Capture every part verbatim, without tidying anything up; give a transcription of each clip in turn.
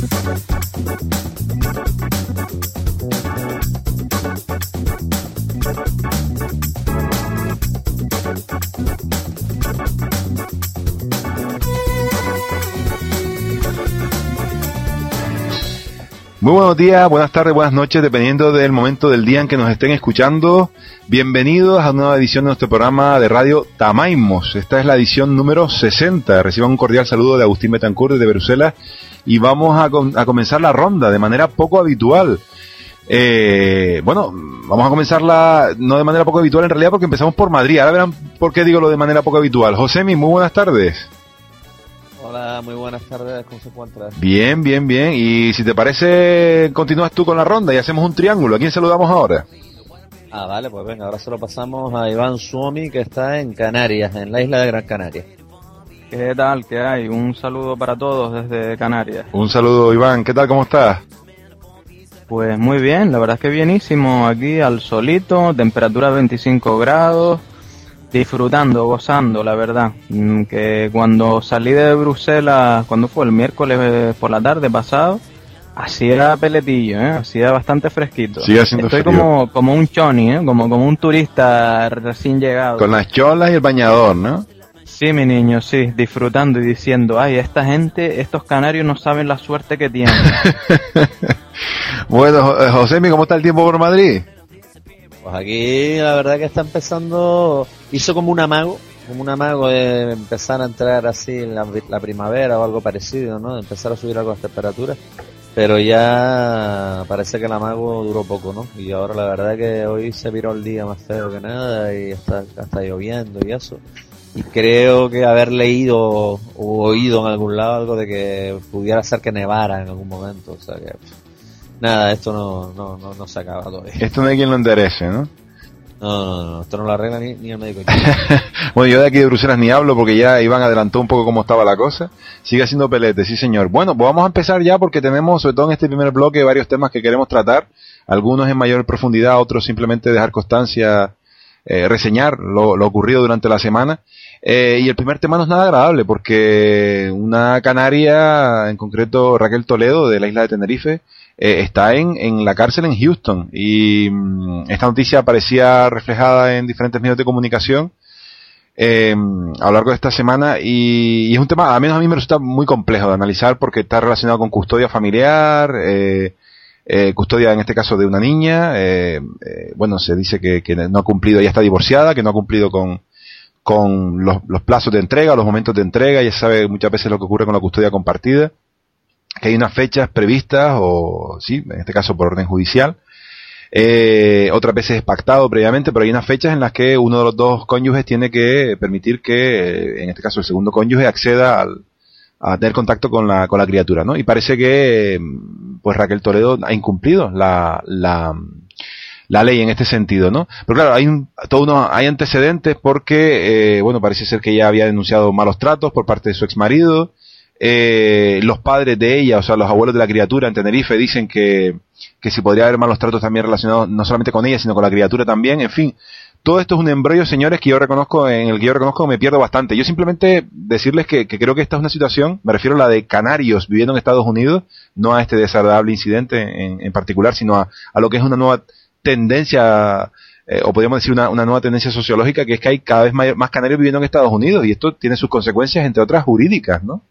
Muy buenos días, buenas tardes, buenas noches, dependiendo del momento del día en que nos estén escuchando. Bienvenidos a una nueva edición de nuestro programa de radio Tamaimos. Esta es la edición número sesenta. Reciban un cordial saludo de Agustín Betancourt desde Bruselas y vamos a, com- a comenzar la ronda de manera poco habitual. Eh, bueno, vamos a comenzarla no de manera poco habitual en realidad porque empezamos por Madrid. Ahora verán por qué digo lo de manera poco habitual. Josemi, muy buenas tardes. Hola, muy buenas tardes, ¿cómo se encuentra? Bien, bien, bien. Y si te parece, continúas tú con la ronda y hacemos un triángulo. ¿A quién saludamos ahora? Ah, vale, pues venga, ahora se lo pasamos a Iván Suomi, que está en Canarias, en la isla de Gran Canaria. ¿Qué tal? ¿Qué hay? Un saludo para todos desde Canarias. Un saludo, Iván. ¿Qué tal? ¿Cómo estás? Pues muy bien, la verdad es que bienísimo. Aquí al solito, temperatura veinticinco grados. Disfrutando, gozando, la verdad, que cuando salí de Bruselas, cuando fue el miércoles por la tarde pasado, hacía peletillo, ¿eh? Hacía bastante fresquito. Sigue haciendo Estoy frío. como como un choni, ¿eh? Como como un turista recién llegado. Con las cholas y el bañador, ¿no? Sí, mi niño, sí, disfrutando y diciendo, ay, esta gente, estos canarios no saben la suerte que tienen. Bueno, Josemi, ¿cómo está el tiempo por Madrid? Pues aquí la verdad que está empezando, hizo como un amago, como un amago de empezar a entrar así en la, la primavera o algo parecido, ¿no? De empezar a subir algo las temperaturas, pero ya parece que el amago duró poco, ¿no? Y ahora la verdad que hoy se viró el día más feo que nada y está, está lloviendo y eso. Y creo que haber leído o oído en algún lado algo de que pudiera ser que nevara en algún momento, o sea que... Nada, esto no, no, no, no se acaba todavía. Esto no hay quien lo enderece, ¿no? No, no, no, esto no lo arregla ni, ni el médico. Bueno, yo de aquí de Bruselas ni hablo porque ya Iván adelantó un poco cómo estaba la cosa. Sigue haciendo pelete, sí señor. Bueno, pues vamos a empezar ya porque tenemos, sobre todo en este primer bloque, varios temas que queremos tratar. Algunos en mayor profundidad, otros simplemente dejar constancia, eh, reseñar lo, lo ocurrido durante la semana. Eh, y el primer tema no es nada agradable porque una canaria, en concreto Raquel Toledo de la isla de Tenerife, eh, está en, en la cárcel en Houston y mmm, esta noticia aparecía reflejada en diferentes medios de comunicación eh, a lo largo de esta semana y, y es un tema, al menos a mí me resulta muy complejo de analizar porque está relacionado con custodia familiar, eh, eh, custodia en este caso de una niña, eh, eh, bueno, se dice que, que no ha cumplido, ella está divorciada, que no ha cumplido con con los, los plazos de entrega, los momentos de entrega, ya sabe muchas veces lo que ocurre con la custodia compartida, que hay unas fechas previstas, o sí, en este caso por orden judicial, eh, otras veces es pactado previamente, pero hay unas fechas en las que uno de los dos cónyuges tiene que permitir que, en este caso el segundo cónyuge, acceda al, a tener contacto con la, con la criatura, ¿no? Y parece que, pues Raquel Toledo ha incumplido la, la, la ley en este sentido, ¿no? Pero claro, hay un, todo uno, hay antecedentes porque, eh, bueno, parece ser que ella había denunciado malos tratos por parte de su exmarido, eh, los padres de ella, o sea, los abuelos de la criatura en Tenerife dicen que, que si podría haber malos tratos también relacionados no solamente con ella, sino con la criatura también, en fin. Todo esto es un embrollo, señores, que yo reconozco, en el que yo reconozco que me pierdo bastante. Yo simplemente decirles que, que creo que esta es una situación, me refiero a la de canarios viviendo en Estados Unidos, no a este desagradable incidente en, en particular, sino a, a lo que es una nueva tendencia, eh, o podríamos decir una, una nueva tendencia sociológica, que es que hay cada vez mayor, más canarios viviendo en Estados Unidos, y esto tiene sus consecuencias, entre otras, jurídicas, ¿no?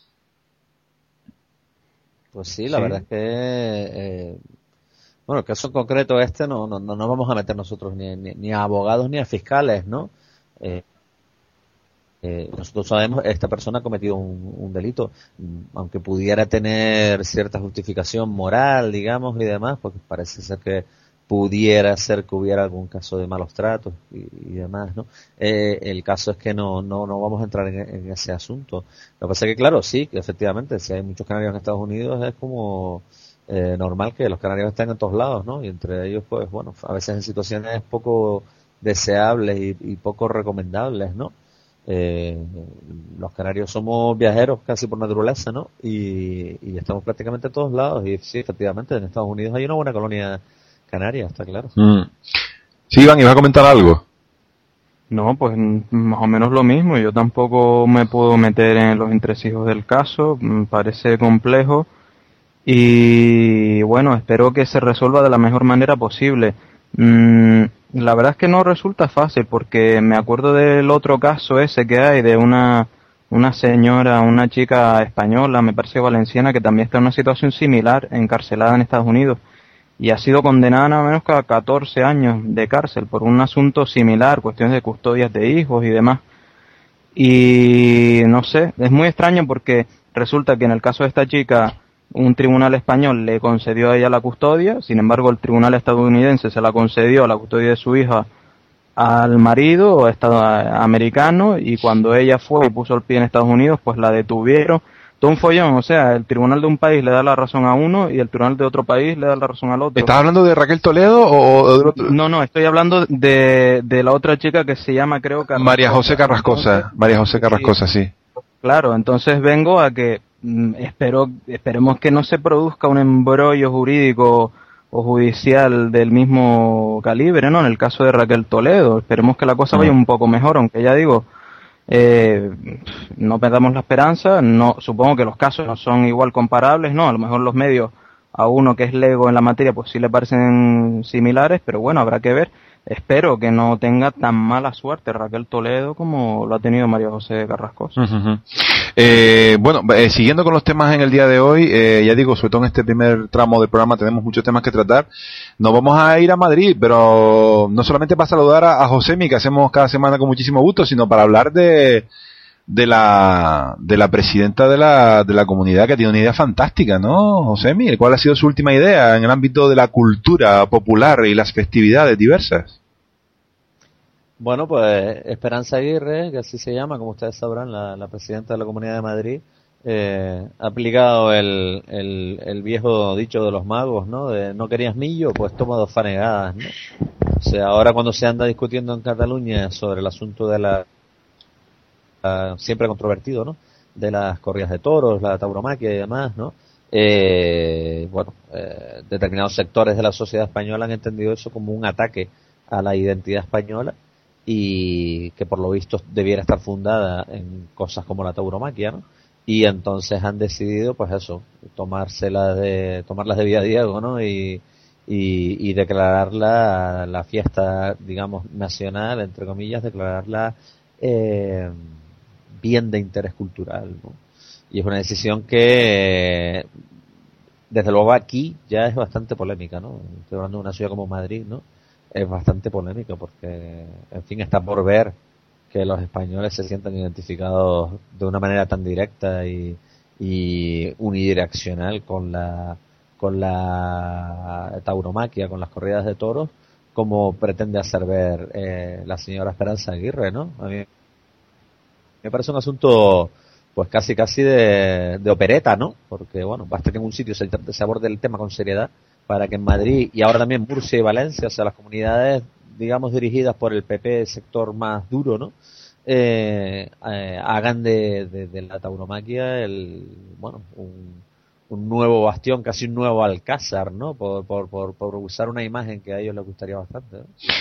Pues sí, la Sí. verdad es que, eh, bueno, el caso en concreto este no, no, no nos vamos a meter nosotros ni, ni, ni a abogados ni a fiscales, ¿no? Eh, eh, nosotros sabemos esta persona ha cometido un, un delito, aunque pudiera tener cierta justificación moral, digamos, y demás, porque parece ser que pudiera ser que hubiera algún caso de malos tratos y, y demás, ¿no? Eh, el caso es que no, no, no vamos a entrar en, en ese asunto. Lo que pasa es que, claro, sí, que efectivamente, si hay muchos canarios en Estados Unidos, es como eh, normal que los canarios estén en todos lados, ¿no? Y entre ellos, pues, bueno, a veces en situaciones poco deseables y, y poco recomendables, ¿no? Eh, los canarios somos viajeros casi por naturaleza, ¿no? Y, y estamos prácticamente en todos lados. Y sí, efectivamente, en Estados Unidos hay una buena colonia canaria, está claro. Mm. Sí, Iván, ¿ibas a comentar algo? No, pues más o menos lo mismo. Yo tampoco me puedo meter en los entresijos del caso. Me parece complejo y bueno, espero que se resuelva de la mejor manera posible. Mm, la verdad es que no resulta fácil, porque me acuerdo del otro caso ese que hay de una una señora, una chica española, me parece valenciana, que también está en una situación similar, encarcelada en Estados Unidos, y ha sido condenada nada menos que a catorce años de cárcel por un asunto similar, cuestiones de custodias de hijos y demás. Y no sé, es muy extraño porque resulta que en el caso de esta chica, un tribunal español le concedió a ella la custodia, sin embargo el tribunal estadounidense se la concedió, la custodia de su hija, al marido americano, y cuando ella fue y puso el pie en Estados Unidos, pues la detuvieron. Todo un follón, o sea, el tribunal de un país le da la razón a uno y el tribunal de otro país le da la razón al otro. ¿Estás hablando de Raquel Toledo o de otro? No, no, estoy hablando de, de la otra chica que se llama, creo que... María José Carrascosa, María José Carrascosa, sí. sí. Claro, entonces vengo a que mm, espero, esperemos que no se produzca un embrollo jurídico o judicial del mismo calibre, ¿no? En el caso de Raquel Toledo, esperemos que la cosa vaya un poco mejor, aunque ya digo, eh, no perdamos la esperanza, no, supongo que los casos no son igual comparables, ¿no? A lo mejor los medios, a uno que es lego en la materia, pues sí le parecen similares, pero bueno, habrá que ver. Espero que no tenga tan mala suerte Raquel Toledo como lo ha tenido María José Carrascosa. Uh-huh. Eh, bueno, eh, siguiendo con los temas en el día de hoy, eh, ya digo, sobre todo en este primer tramo del programa tenemos muchos temas que tratar. Nos vamos a ir a Madrid, pero no solamente para saludar a, a Josemi, que hacemos cada semana con muchísimo gusto, sino para hablar de de la de la presidenta de la de la comunidad, que tiene una idea fantástica, ¿no, Josemi? ¿Cuál ha sido su última idea en el ámbito de la cultura popular y las festividades diversas? Bueno, pues Esperanza Aguirre, que así se llama, como ustedes sabrán, la, la presidenta de la Comunidad de Madrid, eh, ha aplicado el, el, el viejo dicho de los magos, ¿no? De no querías millo, pues toma dos fanegadas, ¿no? O sea, ahora cuando se anda discutiendo en Cataluña sobre el asunto de la Uh, siempre controvertido, ¿no? De las corridas de toros, la tauromaquia y demás, ¿no? Eh, bueno, eh, determinados sectores de la sociedad española han entendido eso como un ataque a la identidad española y que por lo visto debiera estar fundada en cosas como la tauromaquia, ¿no? Y entonces han decidido, pues eso, tomárselas de, tomarlas de vía Diego, ¿no? Y, y, y declararla la fiesta, digamos, nacional, entre comillas, declararla eh, bien de interés cultural, ¿no? Y es una decisión que, desde luego aquí ya es bastante polémica, ¿no? Estoy hablando de una ciudad como Madrid, ¿no? Es bastante polémica porque, en fin, está por ver que los españoles se sientan identificados de una manera tan directa y, y unidireccional con la, con la tauromaquia, con las corridas de toros, como pretende hacer ver eh, la señora Esperanza Aguirre, ¿no? A mí me parece un asunto pues casi casi de, de opereta, ¿no? Porque, bueno, basta que en un sitio se, se aborde el tema con seriedad para que en Madrid y ahora también Murcia y Valencia, o sea, las comunidades, digamos, dirigidas por el P P, sector más duro, ¿no? Eh, eh, hagan de, de, de la tauromaquia el, bueno, un, un nuevo bastión, casi un nuevo alcázar, ¿no? Por, por, por, por usar una imagen que a ellos les gustaría bastante, ¿no?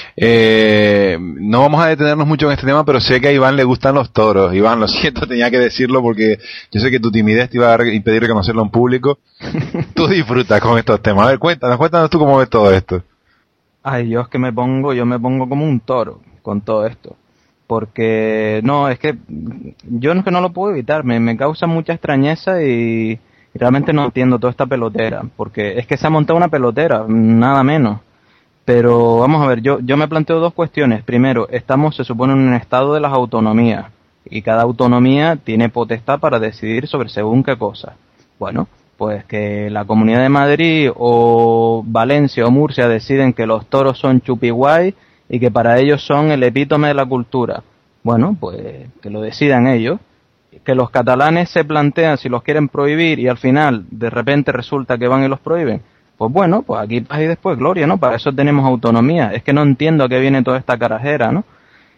Eh, no vamos a detenernos mucho en este tema, pero sé que a Iván le gustan los toros. Iván, lo siento, tenía que decirlo porque yo sé que tu timidez te iba a impedir reconocerlo en público. Tú disfrutas con estos temas. A ver, cuéntanos, cuéntanos tú cómo ves todo esto. Ay, yo es que me pongo, yo me pongo como un toro con todo esto. Porque, no, es que yo no es que no lo puedo evitar, me, me causa mucha extrañeza y realmente no entiendo toda esta pelotera. Porque es que se ha montado una pelotera, nada menos. Pero vamos a ver, yo, yo me planteo dos cuestiones. Primero, estamos, se supone, en un estado de las autonomías. Y cada autonomía tiene potestad para decidir sobre según qué cosa. Bueno, pues que la Comunidad de Madrid o Valencia o Murcia deciden que los toros son chupiguay y que para ellos son el epítome de la cultura. Bueno, pues que lo decidan ellos. Que los catalanes se plantean si los quieren prohibir y al final de repente resulta que van y los prohíben. Pues bueno, pues aquí paz y después gloria, ¿no? Para eso tenemos autonomía. Es que no entiendo a qué viene toda esta carajera, ¿no?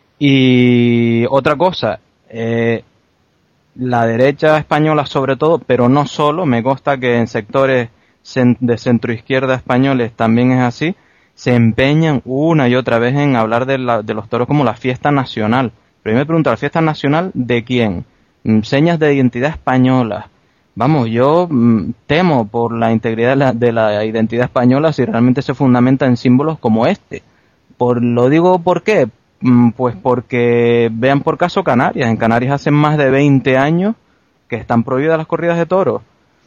Y otra cosa, eh, la derecha española sobre todo, pero no solo, me consta que en sectores de centroizquierda españoles también es así, se empeñan una y otra vez en hablar de, la, de los toros como la fiesta nacional. Pero yo me pregunto, ¿la fiesta nacional de quién? Señas de identidad española, vamos, yo mm, temo por la integridad de la, de la identidad española si realmente se fundamenta en símbolos como este. Por Lo digo ¿por qué? Mm, pues porque vean por caso Canarias. En Canarias hace más de veinte años que están prohibidas las corridas de toros.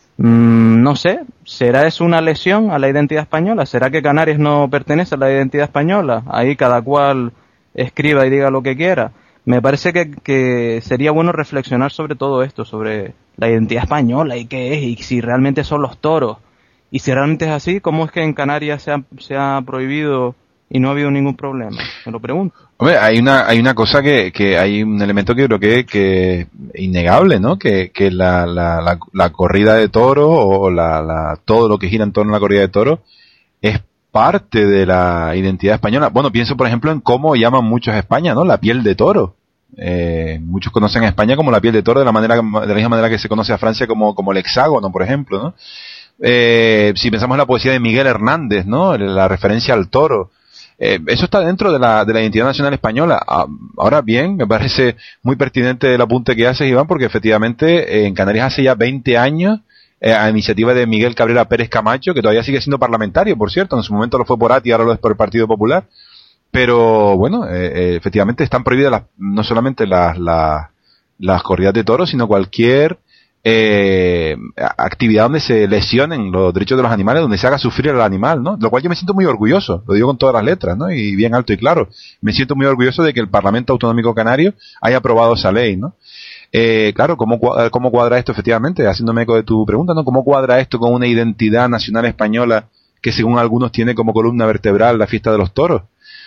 Mm, no sé, ¿será eso una lesión a la identidad española? ¿Será que Canarias no pertenece a la identidad española? Ahí cada cual escriba y diga lo que quiera. Me parece que, que sería bueno reflexionar sobre todo esto, sobre la identidad española y qué es, y si realmente son los toros. Y si realmente es así, ¿cómo es que en Canarias se ha, se ha prohibido y no ha habido ningún problema? Me lo pregunto. Hombre, hay una hay una cosa que, que hay un elemento que creo que que innegable, ¿no? Que, que la, la, la, la corrida de toros o la, la todo lo que gira en torno a la corrida de toros es parte de la identidad española. Bueno, pienso por ejemplo en cómo llaman muchos a España, ¿no? La piel de toro. Eh, muchos conocen a España como la piel de toro de la manera de la misma manera que se conoce a Francia como como el hexágono, por ejemplo, ¿no? Eh, si pensamos en la poesía de Miguel Hernández, ¿no? La referencia al toro. Eh, eso está dentro de la, de la identidad nacional española. Ah, ahora bien, me parece muy pertinente el apunte que haces, Iván, porque efectivamente eh, en Canarias hace ya veinte años, eh, a iniciativa de Miguel Cabrera Pérez Camacho, que todavía sigue siendo parlamentario, por cierto, en su momento lo fue por A T I, ahora lo es por el Partido Popular, pero bueno, eh, eh, efectivamente están prohibidas las, no solamente las, las, las corridas de toros, sino cualquier eh, actividad donde se lesionen los derechos de los animales, donde se haga sufrir al animal, ¿no? Lo cual yo me siento muy orgulloso, lo digo con todas las letras, ¿no? Y bien alto y claro. Me siento muy orgulloso de que el Parlamento Autonómico Canario haya aprobado esa ley, ¿no? Eh, claro, ¿cómo, ¿cómo cuadra esto efectivamente? Haciéndome eco de tu pregunta, ¿no? ¿Cómo cuadra esto con una identidad nacional española que según algunos tiene como columna vertebral la fiesta de los toros?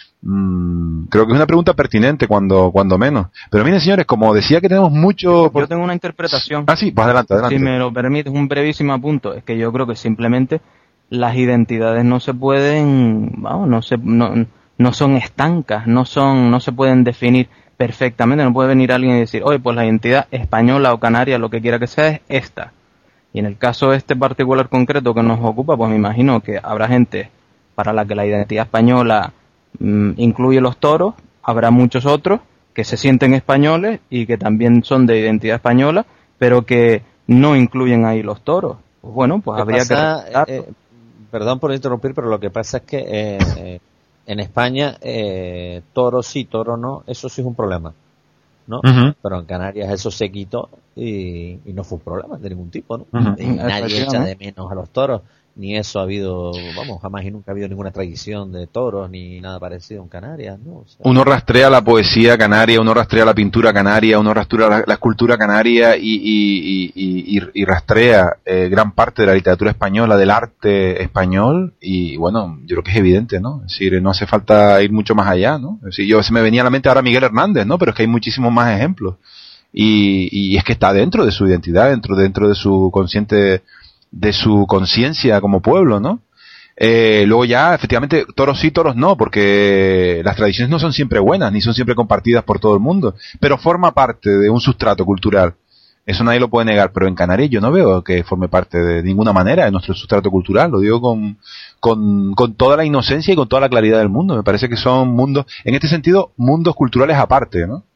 Mm, creo que es una pregunta pertinente cuando cuando menos. Pero miren, señores, como decía que tenemos mucho... Yo tengo una interpretación. Ah, sí, pues adelante, adelante. Si me lo permites, un brevísimo punto. Es que yo creo que simplemente las identidades no se pueden, vamos, no se, no, no son estancas, no son, no se pueden definir perfectamente. No puede venir alguien y decir, oye, pues la identidad española o canaria, lo que quiera que sea, es esta. Y en el caso este particular concreto que nos ocupa, pues me imagino que habrá gente para la que la identidad española incluye los toros, habrá muchos otros que se sienten españoles y que también son de identidad española, pero que no incluyen ahí los toros. Pues bueno, pues habría pasa, que... Eh, perdón por interrumpir, pero lo que pasa es que eh, eh, en España eh, toro sí, toro no, eso sí es un problema, ¿no? Uh-huh. Pero en Canarias eso se quitó y, y no fue un problema de ningún tipo, ¿no? Uh-huh. Y nadie echa de menos a los toros. Ni eso ha habido, vamos, jamás y nunca ha habido ninguna tradición de toros ni nada parecido en Canarias, ¿no? O sea, uno rastrea la poesía canaria, uno rastrea la pintura canaria, uno rastrea la, la escultura canaria y, y, y, y, y rastrea eh, gran parte de la literatura española, del arte español y bueno, yo creo que es evidente, ¿no? Es decir, no hace falta ir mucho más allá, ¿no? Es decir, yo se me venía a la mente ahora Miguel Hernández, ¿no? Pero es que hay muchísimos más ejemplos y, y es que está dentro de su identidad, dentro, dentro de su consciente de su conciencia como pueblo, ¿no? Eh, luego ya, efectivamente, toros sí, toros no, porque las tradiciones no son siempre buenas, ni son siempre compartidas por todo el mundo, pero forma parte de un sustrato cultural. Eso nadie lo puede negar, pero en Canarias yo no veo que forme parte de ninguna manera de nuestro sustrato cultural, lo digo con, con, con toda la inocencia y con toda la claridad del mundo. Me parece que son mundos, en este sentido, mundos culturales aparte, ¿no?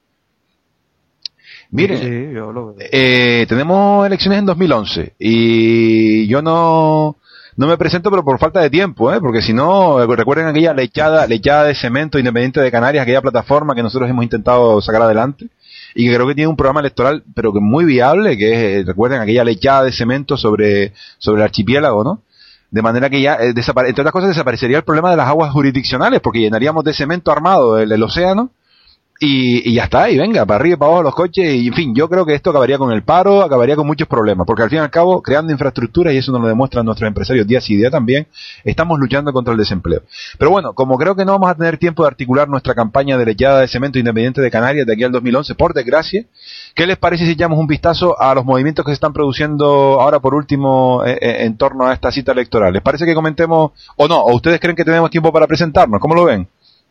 Miren, sí, yo lo veo. Eh, tenemos elecciones en dos mil once y yo no no me presento pero por falta de tiempo, ¿eh? Porque si no, recuerden aquella lechada, lechada de cemento independiente de Canarias, aquella plataforma que nosotros hemos intentado sacar adelante y que creo que tiene un programa electoral pero que muy viable, que es, recuerden aquella lechada de cemento sobre sobre el archipiélago, ¿no? De manera que ya, eh, desapare- entre otras cosas, desaparecería el problema de las aguas jurisdiccionales porque llenaríamos de cemento armado el, el océano. Y, y ya está, y venga, para arriba y para abajo los coches, y en fin, yo creo que esto acabaría con el paro, acabaría con muchos problemas, porque al fin y al cabo, creando infraestructura, y eso nos lo demuestran nuestros empresarios día sí día también, estamos luchando contra el desempleo. Pero bueno, como creo que no vamos a tener tiempo de articular nuestra campaña de lechada de cemento independiente de Canarias de aquí al dos mil once, por desgracia, ¿qué les parece si echamos un vistazo a los movimientos que se están produciendo ahora por último eh, eh, en torno a esta cita electoral? ¿Les parece que comentemos, o no, o ustedes creen que tenemos tiempo para presentarnos? ¿Cómo lo ven?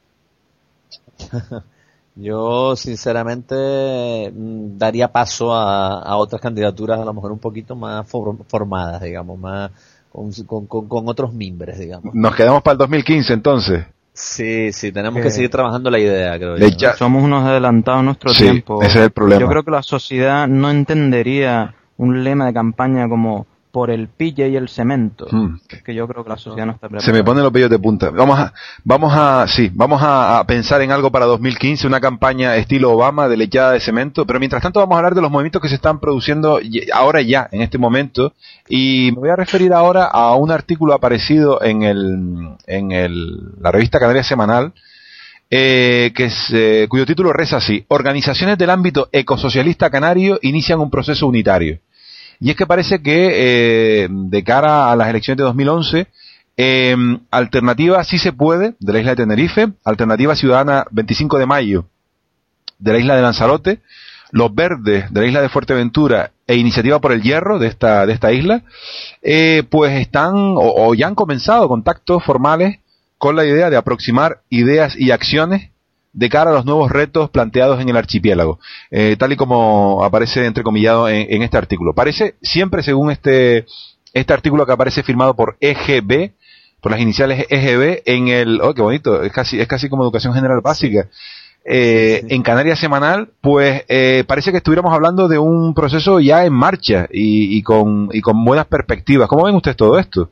Yo, sinceramente, daría paso a, a otras candidaturas a lo mejor un poquito más for, formadas, digamos, más con, con, con, con otros mimbres, digamos. Nos quedamos para el dos mil quince, entonces. Sí, sí, tenemos que seguir trabajando la idea, creo yo, ¿no? Somos unos adelantados a nuestro sí, tiempo. Ese es el problema. Yo creo que la sociedad no entendería un lema de campaña como por el pille y el cemento. Hmm. Es que yo creo que la sociedad no está preparada. Se me ponen los pellos de punta. Vamos a, vamos a, sí, vamos a, a pensar en algo para dos mil quince, una campaña estilo Obama de lechada de cemento, pero mientras tanto vamos a hablar de los movimientos que se están produciendo ahora ya, en este momento, y me voy a referir ahora a un artículo aparecido en el, en el, la revista Canaria Semanal, eh, que es, eh, cuyo título reza así: Organizaciones del ámbito ecosocialista canario inician un proceso unitario. Y es que parece que eh, de cara a las elecciones de dos mil once, eh, Alternativa Sí Se Puede, de la isla de Tenerife, Alternativa Ciudadana veinticinco de mayo, de la isla de Lanzarote, Los Verdes, de la isla de Fuerteventura, e Iniciativa por el Hierro, de esta, de esta isla, eh, pues están, o, o ya han comenzado contactos formales con la idea de aproximar ideas y acciones de cara a los nuevos retos planteados en el archipiélago, eh, tal y como aparece entrecomillado en, en este artículo. Parece siempre, según este este artículo que aparece firmado por E G B, por las iniciales E G B, en el, oh, qué bonito, es casi es casi como Educación General Básica, eh, sí, sí. En Canarias Semanal, pues eh, parece que estuviéramos hablando de un proceso ya en marcha y, y con y con buenas perspectivas. ¿Cómo ven ustedes todo esto?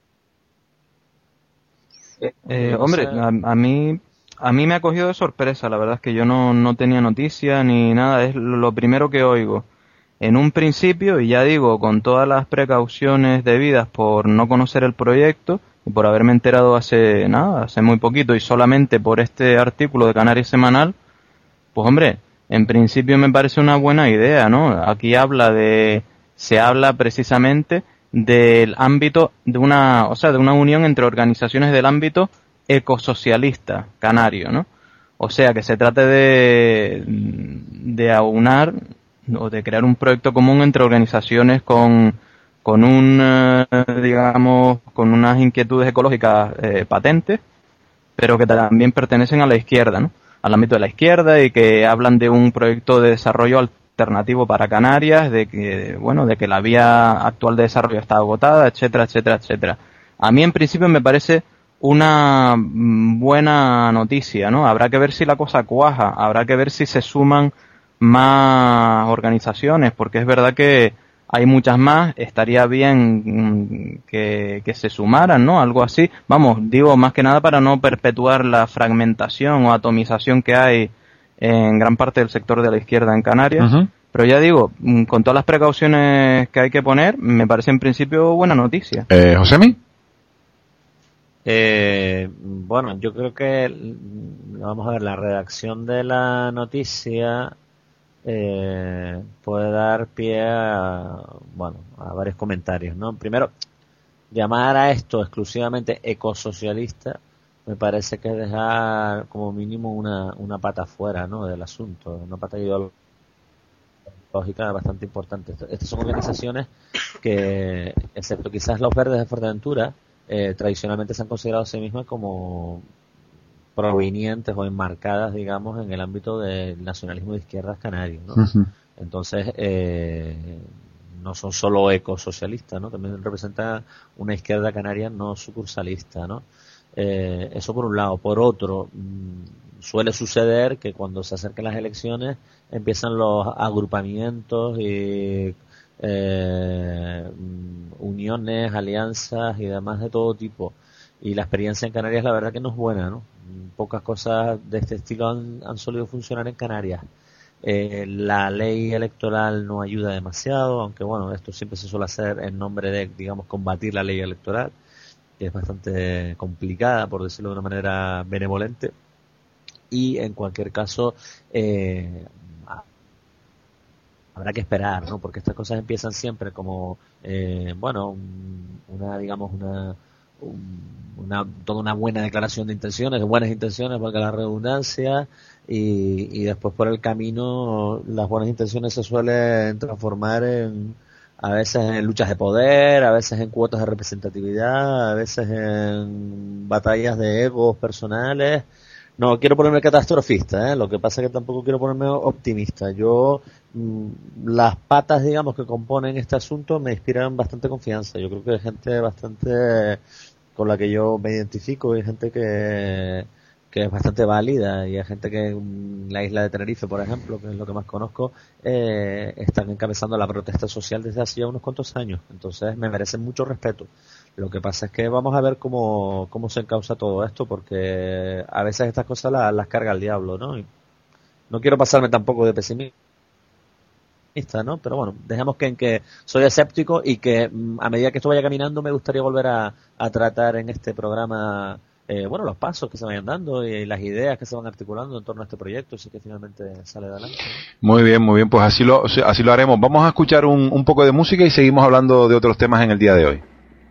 Eh, hombre, a, a mí A mí me ha cogido de sorpresa, la verdad es que yo no, no tenía noticia ni nada, es lo primero que oigo. En un principio, y ya digo, con todas las precauciones debidas por no conocer el proyecto y por haberme enterado hace nada, hace muy poquito y solamente por este artículo de Canarias Semanal, pues hombre, en principio me parece una buena idea, ¿no? Aquí habla de, se habla precisamente del ámbito de una, o sea, de una unión entre organizaciones del ámbito ecosocialista canario, ¿no? O sea, que se trate de, de aunar o de crear un proyecto común entre organizaciones con, con un, eh, digamos, con unas inquietudes ecológicas eh, patentes, pero que también pertenecen a la izquierda, ¿no? Al ámbito de la izquierda y que hablan de un proyecto de desarrollo alternativo para Canarias, de que, bueno, de que la vía actual de desarrollo está agotada, etcétera, etcétera, etcétera. A mí en principio me parece una buena noticia, ¿no? Habrá que ver si la cosa cuaja, habrá que ver si se suman más organizaciones, porque es verdad que hay muchas más, estaría bien que, que se sumaran, ¿no? Algo así. Vamos, digo más que nada para no perpetuar la fragmentación o atomización que hay en gran parte del sector de la izquierda en Canarias. Uh-huh. Pero ya digo, con todas las precauciones que hay que poner, me parece en principio buena noticia. Eh, ¿Josemi? Eh, bueno, yo creo que, vamos a ver, la redacción de la noticia eh, puede dar pie a, bueno, a varios comentarios, ¿no? Primero, llamar a esto exclusivamente ecosocialista me parece que es dejar como mínimo una, una pata fuera, ¿no? Del asunto, una pata ideológica bastante importante. Estas son organizaciones que, excepto quizás los Verdes de Fuerteventura, Eh, tradicionalmente se han considerado a sí mismas como provenientes o enmarcadas, digamos, en el ámbito del nacionalismo de izquierdas canario, ¿no? Uh-huh. Entonces, eh, no son solo ecosocialistas, ¿no? También representan una izquierda canaria no sucursalista, ¿no? Eh, eso por un lado. Por otro, mmm, suele suceder que cuando se acercan las elecciones empiezan los agrupamientos y Eh, uniones, alianzas y demás de todo tipo, y la experiencia en Canarias la verdad que no es buena, ¿no? Pocas cosas de este estilo han, han solido funcionar en Canarias. Eh, la ley electoral no ayuda demasiado, aunque bueno, esto siempre se suele hacer en nombre de, digamos, combatir la ley electoral, que es bastante complicada, por decirlo de una manera benevolente, y en cualquier caso eh, habrá que esperar, ¿no? Porque estas cosas empiezan siempre como, eh, bueno, un, una, digamos, una, un, una, toda una buena declaración de intenciones, de buenas intenciones, valga la redundancia, y, y después por el camino las buenas intenciones se suelen transformar en, a veces en luchas de poder, a veces en cuotas de representatividad, a veces en batallas de egos personales. No quiero ponerme catastrofista, ¿eh? Lo que pasa es que tampoco quiero ponerme optimista. Yo, mmm, las patas, digamos, que componen este asunto me inspiran bastante confianza. Yo creo que hay gente bastante con la que yo me identifico y gente que, que es bastante válida, y hay gente que en la isla de Tenerife, por ejemplo, que es lo que más conozco, eh, están encabezando la protesta social desde hace ya unos cuantos años. Entonces me merecen mucho respeto. Lo que pasa es que vamos a ver cómo, cómo se encausa todo esto, porque a veces estas cosas las, las carga el diablo, ¿no? Y no quiero pasarme tampoco de pesimista, ¿no? Pero bueno, dejemos que en que soy escéptico y que a medida que esto vaya caminando me gustaría volver a, a tratar en este programa Eh, bueno, los pasos que se vayan dando y las ideas que se van articulando en torno a este proyecto, así que finalmente sale adelante, ¿no? Muy bien, muy bien, pues así lo, así lo haremos. Vamos a escuchar un, un poco de música y seguimos hablando de otros temas en el día de hoy.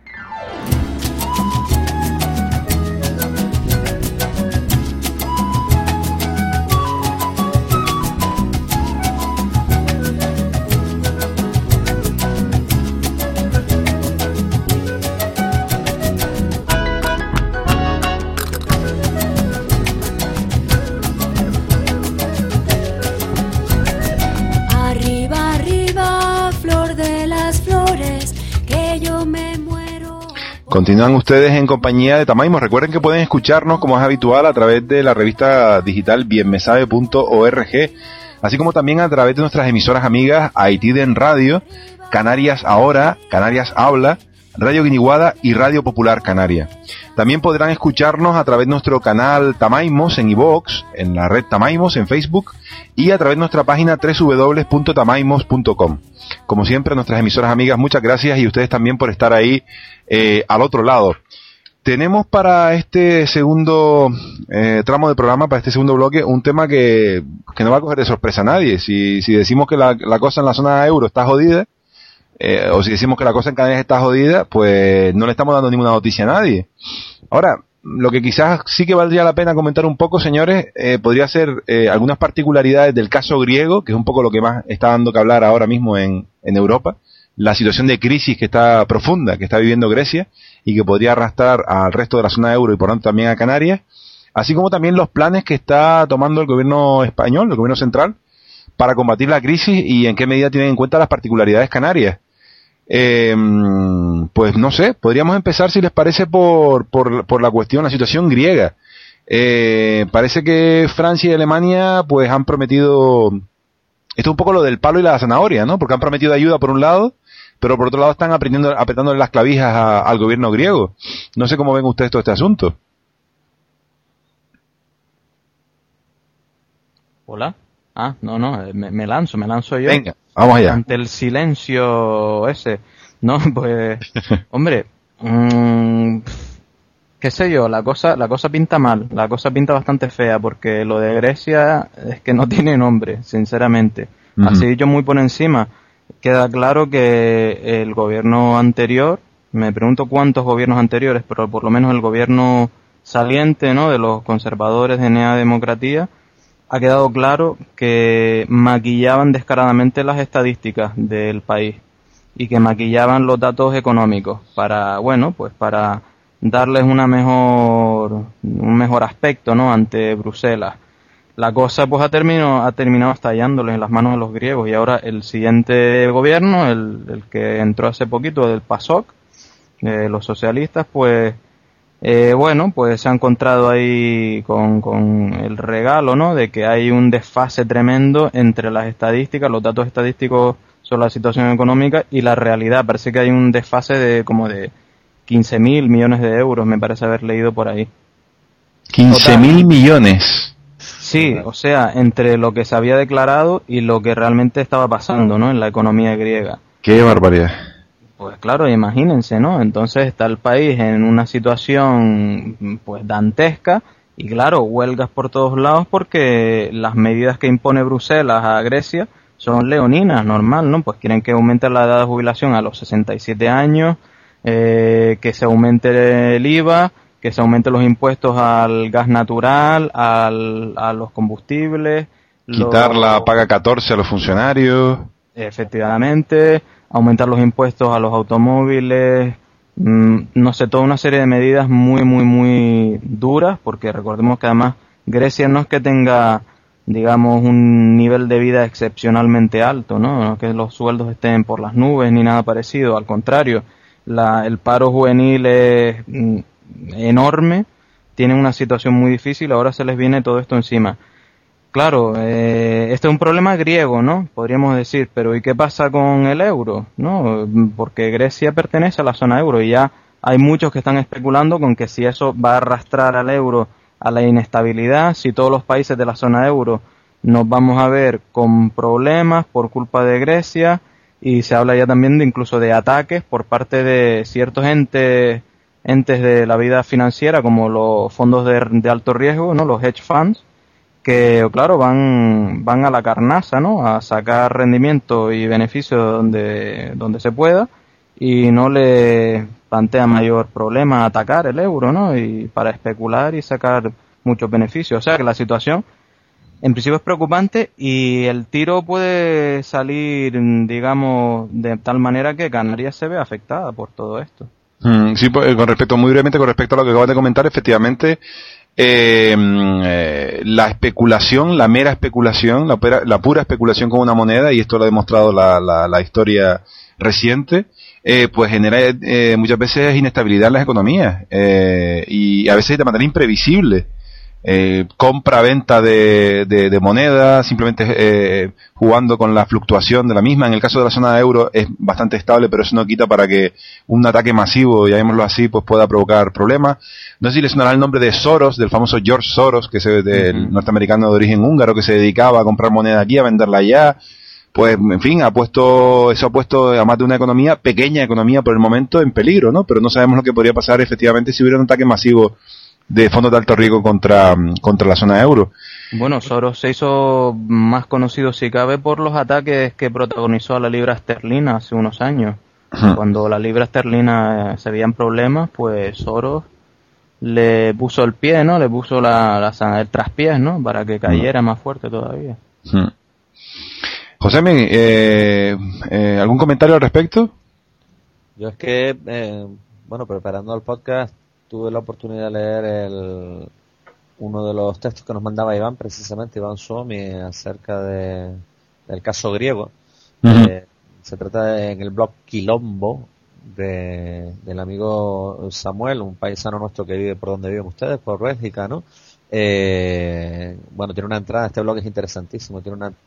Continúan ustedes en compañía de Tamaimo. Recuerden que pueden escucharnos, como es habitual, a través de la revista digital bien me sabe punto org, así como también a través de nuestras emisoras amigas Haitiden Radio, Canarias Ahora, Canarias Habla, Radio Guiniguada y Radio Popular Canaria. También podrán escucharnos a través de nuestro canal Tamaimos en iVoox, en la red Tamaimos en Facebook y a través de nuestra página doble u doble u doble u punto tamaimos punto com. Como siempre, nuestras emisoras amigas, muchas gracias, y ustedes también por estar ahí eh, al otro lado. Tenemos para este segundo eh, tramo del programa, para este segundo bloque, un tema que, que no va a coger de sorpresa a nadie. Si, si decimos que la, la cosa en la zona euro está jodida, eh, o si decimos que la cosa en Canarias está jodida, pues no le estamos dando ninguna noticia a nadie. Ahora, lo que quizás sí que valdría la pena comentar un poco, señores, eh, podría ser eh, algunas particularidades del caso griego, que es un poco lo que más está dando que hablar ahora mismo en, en Europa, la situación de crisis que está profunda, que está viviendo Grecia, y que podría arrastrar al resto de la zona euro y por tanto también a Canarias, así como también los planes que está tomando el gobierno español, el gobierno central, para combatir la crisis y en qué medida tienen en cuenta las particularidades canarias. Eh, pues no sé, podríamos empezar, si les parece, por, por, por la cuestión, la situación griega. Eh, parece que Francia y Alemania pues han prometido, esto es un poco lo del palo y la zanahoria, ¿no? Porque han prometido ayuda por un lado, pero por otro lado están apretando, apretándole las clavijas a, al gobierno griego. No sé cómo ven ustedes todo este asunto. Hola. Ah, no, no, me, me lanzo, me lanzo yo. Venga, vamos allá. Ante el silencio ese. No, pues, hombre, mmm, qué sé yo, la cosa, la cosa pinta mal, la cosa pinta bastante fea, porque lo de Grecia es que no tiene nombre, sinceramente. Uh-huh. Así yo muy por encima, queda claro que el gobierno anterior, me pregunto cuántos gobiernos anteriores, pero por lo menos el gobierno saliente, ¿no?, de los conservadores de Nea Democratía, ha quedado claro que maquillaban descaradamente las estadísticas del país y que maquillaban los datos económicos para, bueno, pues para darles una mejor, un mejor aspecto, ¿no?, ante Bruselas. La cosa pues ha terminado, ha terminado estallándoles en las manos de los griegos, y ahora el siguiente gobierno, el, el que entró hace poquito, del PASOK, eh, los socialistas, pues Eh, bueno, pues se ha encontrado ahí con, con el regalo, ¿no?, de que hay un desfase tremendo entre las estadísticas, los datos estadísticos sobre la situación económica y la realidad. Parece que hay un desfase de como de quince mil millones de euros, me parece haber leído por ahí. quince mil millones. Sí, o sea, entre lo que se había declarado y lo que realmente estaba pasando, ¿no?, en la economía griega. Qué barbaridad. Pues claro, imagínense, ¿no? Entonces está el país en una situación pues dantesca, y claro, huelgas por todos lados porque las medidas que impone Bruselas a Grecia son leoninas, normal, ¿no? Pues quieren que aumente la edad de jubilación a los sesenta y siete años, eh, que se aumente el I V A, que se aumenten los impuestos al gas natural, al, a los combustibles. Quitar los, la paga catorce a los funcionarios. Efectivamente. Aumentar los impuestos a los automóviles, mmm, no sé, toda una serie de medidas muy, muy, muy duras, porque recordemos que además Grecia no es que tenga, digamos, un nivel de vida excepcionalmente alto, ¿no? No es que los sueldos estén por las nubes ni nada parecido, al contrario, la, el paro juvenil es mm, enorme, tienen una situación muy difícil, ahora se les viene todo esto encima. Claro, eh, este es un problema griego, ¿no? Podríamos decir, pero ¿y qué pasa con el euro? ¿No? Porque Grecia pertenece a la zona euro y ya hay muchos que están especulando con que si eso va a arrastrar al euro a la inestabilidad, si todos los países de la zona euro nos vamos a ver con problemas por culpa de Grecia, y se habla ya también de incluso de ataques por parte de ciertos entes, entes de la vida financiera como los fondos de, de alto riesgo, ¿no? Los hedge funds, que claro van van a la carnaza, ¿no? A sacar rendimiento y beneficio donde donde se pueda, y no le plantea mayor problema atacar el euro, ¿no? Y para especular y sacar muchos beneficios. O sea que la situación en principio es preocupante y el tiro puede salir, digamos, de tal manera que Canarias se ve afectada por todo esto. Mm, sí, pues, con respecto, muy brevemente, con respecto a lo que acabas de comentar, efectivamente, Eh, eh, la especulación, la mera especulación, la, pura, la pura especulación con una moneda, y esto lo ha demostrado la, la, la historia reciente, eh, pues genera eh, muchas veces inestabilidad en las economías, eh, y a veces de manera imprevisible. Eh, compra-venta de, de, de moneda, simplemente eh, jugando con la fluctuación de la misma. En el caso de la zona de euro es bastante estable, pero eso no quita para que un ataque masivo, llamémoslo así, pues pueda provocar problemas. No sé si les sonará el nombre de Soros, del famoso George Soros, que es del uh-huh. norteamericano de origen húngaro, que se dedicaba a comprar moneda aquí, a venderla allá. Pues, en fin, ha puesto, eso ha puesto, además de una economía, pequeña economía por el momento, en peligro, ¿no? Pero no sabemos lo que podría pasar efectivamente si hubiera un ataque masivo de fondos de alto riesgo contra, contra la zona euro. Bueno, Soros se hizo más conocido, si cabe, por los ataques que protagonizó a la libra esterlina hace unos años. Uh-huh. Cuando la libra esterlina se veía en problemas, pues Soros le puso el pie, ¿no? Le puso la, la, el traspiés, ¿no? Para que cayera uh-huh. más fuerte todavía. Uh-huh. José, eh, eh, ¿algún comentario al respecto? Yo es que, eh, bueno, preparando el podcast, tuve la oportunidad de leer el, uno de los textos que nos mandaba Iván, precisamente Iván Suomi, acerca de, del caso griego. Uh-huh. Eh, se trata de, en el blog Quilombo de, del amigo Samuel, un paisano nuestro que vive por donde viven ustedes, por Bélgica, ¿no? Eh, bueno, tiene una entrada, este blog es interesantísimo, tiene una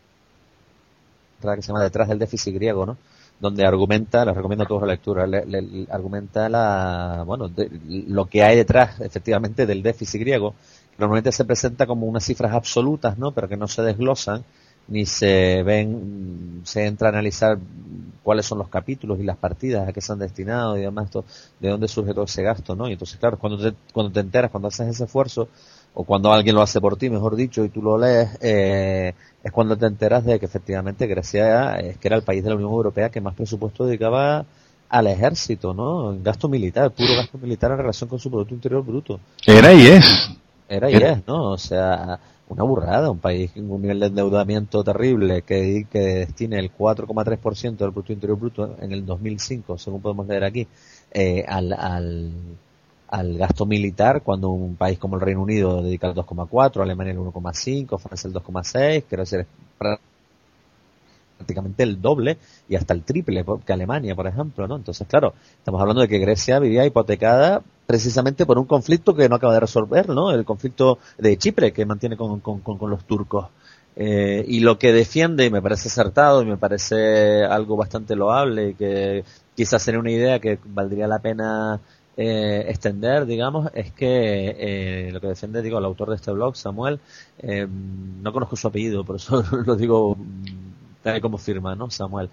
entrada que se llama Detrás del déficit griego, ¿no? Donde argumenta, les recomiendo a todos la lectura, le, le, le argumenta la, bueno, de, lo que hay detrás, efectivamente, del déficit griego, que normalmente se presenta como unas cifras absolutas, ¿no? Pero que no se desglosan, ni se ven, se entra a analizar cuáles son los capítulos y las partidas, a qué se han destinado y demás, esto, de dónde surge todo ese gasto, ¿no? Y entonces, claro, cuando te, cuando te enteras, cuando haces ese esfuerzo, o cuando alguien lo hace por ti, mejor dicho, y tú lo lees, eh, es cuando te enteras de que efectivamente Grecia es que era el país de la Unión Europea que más presupuesto dedicaba al ejército, ¿no? En gasto militar, puro gasto militar en relación con su Producto Interior Bruto. Era y es. Era y Era. es, ¿no? O sea, una burrada, un país con un nivel de endeudamiento terrible que, que destine el cuatro coma tres por ciento del Producto Interior Bruto en el dos mil cinco, según podemos leer aquí, eh, al, al al gasto militar, cuando un país como el Reino Unido dedica el dos coma cuatro, Alemania el uno coma cinco, Francia el dos coma seis, quiero decir, es prácticamente el doble y hasta el triple que Alemania, por ejemplo, ¿no? Entonces, claro, estamos hablando de que Grecia vivía hipotecada precisamente por un conflicto que no acaba de resolver, ¿no? El conflicto de Chipre que mantiene con, con, con, con los turcos. Eh, y lo que defiende, y me parece acertado, y me parece algo bastante loable, y que quizás sería una idea que valdría la pena Eh, extender, digamos, es que eh, lo que defiende, digo, el autor de este blog, Samuel, eh, no conozco su apellido, por eso lo digo tal como firma, ¿no? Samuel,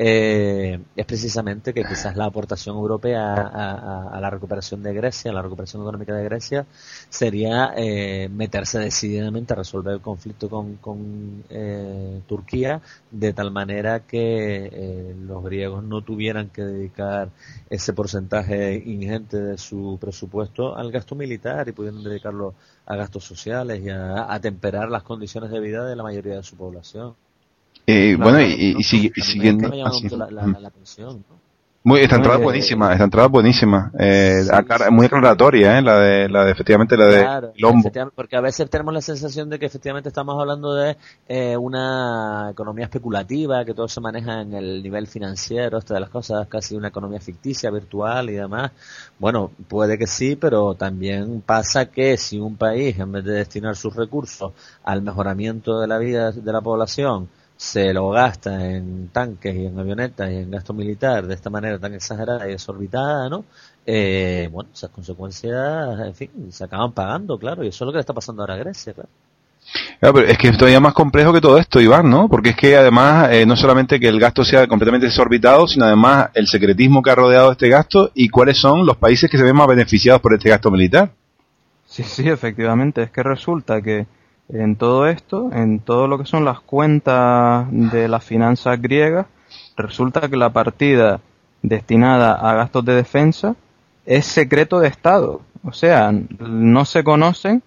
eh, es precisamente que quizás la aportación europea a, a, a la recuperación de Grecia, a la recuperación económica de Grecia, sería eh, meterse decididamente a resolver el conflicto con, con eh, Turquía, de tal manera que eh, los griegos no tuvieran que dedicar ese porcentaje ingente de su presupuesto al gasto militar y pudieran dedicarlo a gastos sociales y a, a temperar las condiciones de vida de la mayoría de su población. Eh, Claro, bueno, no, y, no, y, sigue, no, siguiendo... me llama mucho la, la, la atención, ¿no? Muy, esta entrada es Muy, buenísima, esta entrada es buenísima, eh, Sí, aclara- sí, muy sí. aclaratoria, eh, la de, la de, efectivamente, la de Claro, Lombo. efectivamente, porque a veces tenemos la sensación de que efectivamente estamos hablando de eh, una economía especulativa, que todo se maneja en el nivel financiero, esto de las cosas, casi una economía ficticia, virtual y demás. Bueno, puede que sí, pero también pasa que si un país, en vez de destinar sus recursos al mejoramiento de la vida de la población, se lo gasta en tanques y en avionetas y en gasto militar de esta manera tan exagerada y desorbitada, ¿no? Eh, bueno, esas consecuencias, en fin, se acaban pagando, claro, y eso es lo que le está pasando ahora a Grecia, claro. Claro, pero es que es todavía más complejo que todo esto, Iván, ¿no? Porque es que además, eh, no solamente que el gasto sea completamente desorbitado, sino además el secretismo que ha rodeado este gasto y cuáles son los países que se ven más beneficiados por este gasto militar. Sí, sí, efectivamente. Es que resulta que en todo esto, en todo lo que son las cuentas de las finanzas griegas, resulta que la partida destinada a gastos de defensa es secreto de Estado. O sea, no se conocen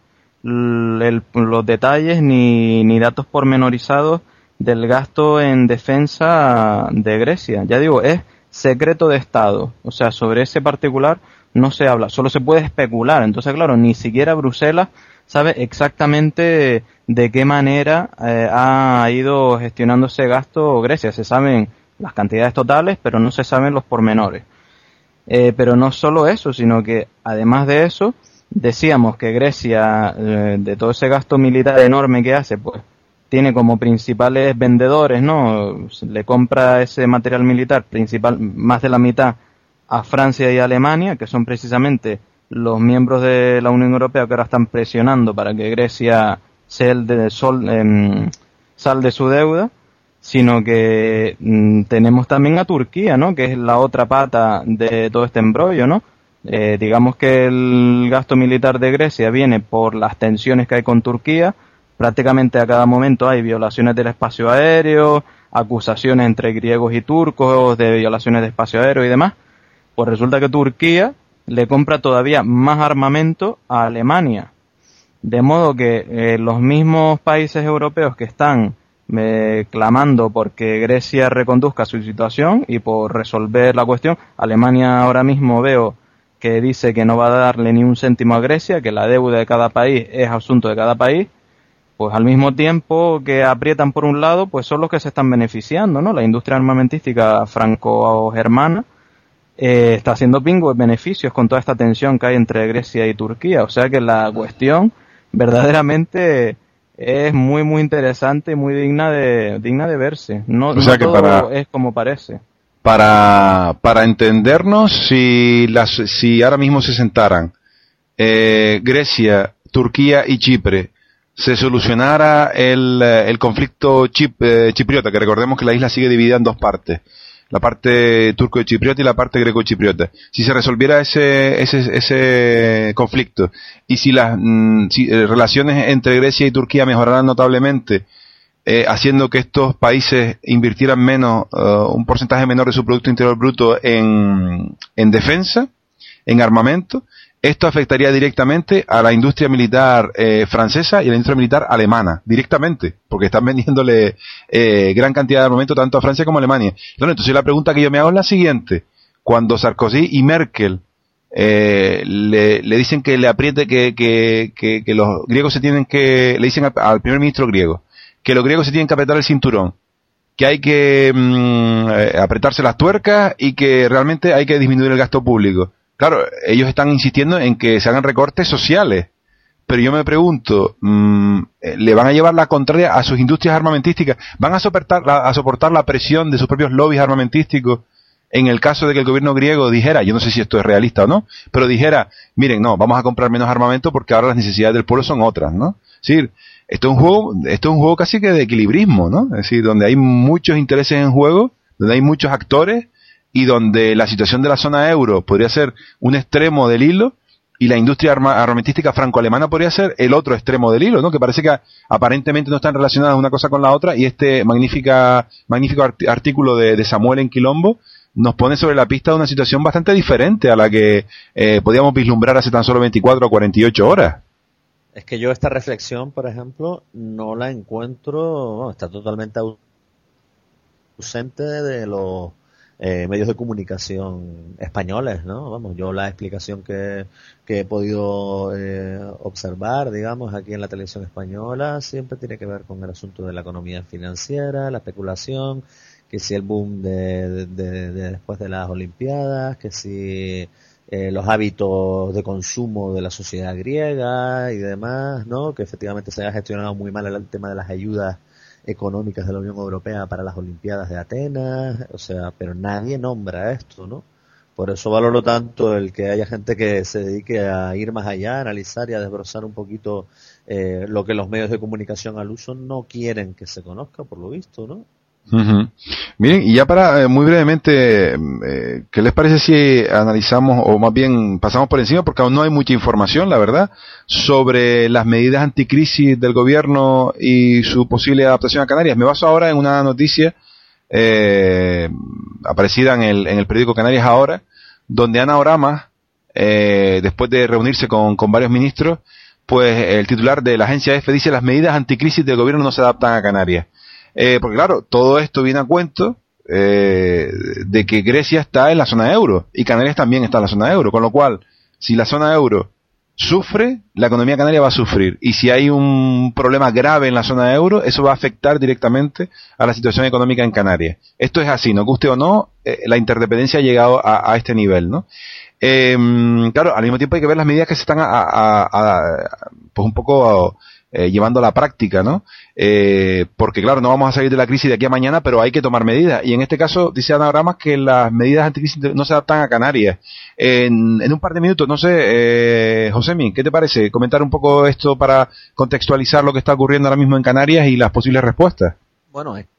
l- el- los detalles ni, ni datos pormenorizados del gasto en defensa de Grecia. Ya digo, es secreto de Estado. O sea, sobre ese particular no se habla, solo se puede especular. Entonces, claro, ni siquiera Bruselas sabe exactamente de qué manera eh, ha ido gestionando ese gasto Grecia. Se saben las cantidades totales, pero no se saben los pormenores. Eh, pero no solo eso, sino que además de eso, decíamos que Grecia, eh, de todo ese gasto militar enorme que hace, pues tiene como principales vendedores, ¿no? Le compra ese material militar principal, más de la mitad, a Francia y a Alemania, que son precisamente los miembros de la Unión Europea que ahora están presionando para que Grecia sea el de sol, eh, sal de su deuda, sino que mm, tenemos también a Turquía, ¿no? Que es la otra pata de todo este embrollo, ¿no? Eh, digamos que el gasto militar de Grecia viene por las tensiones que hay con Turquía. Prácticamente a cada momento hay violaciones del espacio aéreo, acusaciones entre griegos y turcos de violaciones de espacio aéreo y demás. Pues resulta que Turquía le compra todavía más armamento a Alemania. De modo que eh, los mismos países europeos que están eh, clamando porque Grecia reconduzca su situación y por resolver la cuestión, Alemania ahora mismo veo que dice que no va a darle ni un céntimo a Grecia, que la deuda de cada país es asunto de cada país. Pues al mismo tiempo que aprietan por un lado, pues son los que se están beneficiando, ¿no? La industria armamentística franco-germana eh, está haciendo pingües beneficios con toda esta tensión que hay entre Grecia y Turquía. O sea que la cuestión verdaderamente es muy muy interesante y muy digna de digna de verse. No, O sea no que todo para, es como parece. para, para entendernos, si las, si ahora mismo se sentaran eh, Grecia, Turquía y Chipre, se solucionara el, el conflicto chip, eh, chipriota, que recordemos que la isla sigue dividida en dos partes, la parte turco-chipriota y la parte greco-chipriota. Si se resolviera ese, ese, ese conflicto y si las mm, si, eh, relaciones entre Grecia y Turquía mejoraran notablemente, eh, haciendo que estos países invirtieran menos, uh, un porcentaje menor de su Producto Interior Bruto en, en defensa, en armamento, esto afectaría directamente a la industria militar eh, francesa y a la industria militar alemana, directamente, porque están vendiéndole eh, gran cantidad de armamento tanto a Francia como a Alemania. Bueno, entonces la pregunta que yo me hago es la siguiente. Cuando Sarkozy y Merkel eh, le, le dicen que le apriete, que, que, que, que los griegos se tienen que, le dicen al, al primer ministro griego, que los griegos se tienen que apretar el cinturón, que hay que mmm, eh, apretarse las tuercas y que realmente hay que disminuir el gasto público. Claro, ellos están insistiendo en que se hagan recortes sociales, pero yo me pregunto, mmm, ¿le van a llevar la contraria a sus industrias armamentísticas? ¿Van a soportar, la, a soportar la presión de sus propios lobbies armamentísticos en el caso de que el gobierno griego dijera, yo no sé si esto es realista o no, pero dijera, miren, no, vamos a comprar menos armamento porque ahora las necesidades del pueblo son otras, ¿no? Es decir, esto es un juego, esto es un juego casi que de equilibrismo, ¿no? Es decir, donde hay muchos intereses en juego, donde hay muchos actores, y donde la situación de la zona euro podría ser un extremo del hilo y la industria arma, armamentística franco-alemana podría ser el otro extremo del hilo, ¿no? Que parece que a, aparentemente no están relacionadas una cosa con la otra y este magnífica, magnífico art, artículo de, de Samuel en Quilombo nos pone sobre la pista de una situación bastante diferente a la que eh, podíamos vislumbrar hace tan solo veinticuatro o cuarenta y ocho horas. Es que yo esta reflexión, por ejemplo, no la encuentro, bueno, está totalmente ausente de los eh, medios de comunicación españoles, ¿no? Vamos, yo la explicación que, que he podido eh, observar, digamos, aquí en la televisión española, siempre tiene que ver con el asunto de la economía financiera, la especulación, que si el boom de, de, de, de después de las Olimpiadas, que si eh, los hábitos de consumo de la sociedad griega y demás, ¿no? Que efectivamente se ha gestionado muy mal el tema de las ayudas económicas de la Unión Europea para las Olimpiadas de Atenas, o sea, pero nadie nombra esto, ¿no? Por eso valoro tanto el que haya gente que se dedique a ir más allá, a analizar y a desbrozar un poquito eh, lo que los medios de comunicación al uso no quieren que se conozca, por lo visto, ¿no? Uh-huh. Miren, y ya para eh, muy brevemente, eh, ¿qué les parece si analizamos, o más bien pasamos por encima, porque aún no hay mucha información, la verdad, sobre las medidas anticrisis del gobierno y su posible adaptación a Canarias? Me baso ahora en una noticia eh, aparecida en el, en el periódico Canarias Ahora, donde Ana Oramas, eh, después de reunirse con, con varios ministros, pues el titular de la agencia EFE dice: las medidas anticrisis del gobierno no se adaptan a Canarias. Eh, porque claro, todo esto viene a cuento eh, de que Grecia está en la zona euro y Canarias también está en la zona euro, con lo cual, si la zona euro sufre, la economía canaria va a sufrir, y si hay un problema grave en la zona euro, eso va a afectar directamente a la situación económica en Canarias. Esto es así, no guste o no, eh, la interdependencia ha llegado a, a este nivel, ¿no? Eh, claro, al mismo tiempo hay que ver las medidas que se están a, a, a, a, pues un poco eh, llevando a la práctica, ¿no? Eh, porque claro, no vamos a salir de la crisis de aquí a mañana, pero hay que tomar medidas. Y en este caso dice Ana Oramas que las medidas anticrisis no se adaptan a Canarias. En, en un par de minutos, no sé, eh, Josemi, ¿qué te parece? Comentar un poco esto para contextualizar lo que está ocurriendo ahora mismo en Canarias y las posibles respuestas. Bueno, es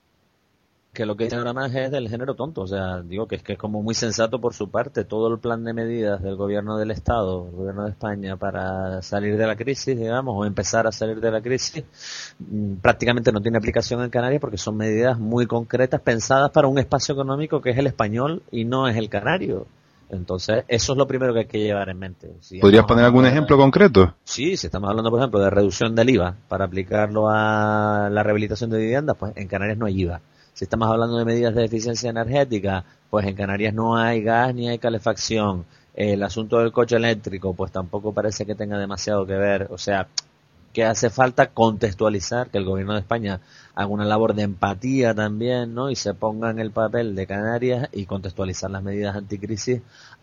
que lo que dice ahora más es del género tonto, o sea, digo que es que es como muy sensato por su parte. Todo el plan de medidas del gobierno del Estado, el gobierno de España, para salir de la crisis, digamos, o empezar a salir de la crisis, prácticamente no tiene aplicación en Canarias porque son medidas muy concretas pensadas para un espacio económico que es el español y no es el canario. Entonces, eso es lo primero que hay que llevar en mente. Si ¿Podrías poner algún de... ejemplo concreto? Sí, si estamos hablando, por ejemplo, de reducción del I V A para aplicarlo a la rehabilitación de viviendas, pues en Canarias no hay I V A. Si estamos hablando de medidas de eficiencia energética, pues en Canarias no hay gas ni hay calefacción. El asunto del coche eléctrico, pues tampoco parece que tenga demasiado que ver. O sea, que hace falta contextualizar, que el gobierno de España haga una labor de empatía también, ¿no? Y se ponga en el papel de Canarias y contextualizar las medidas anticrisis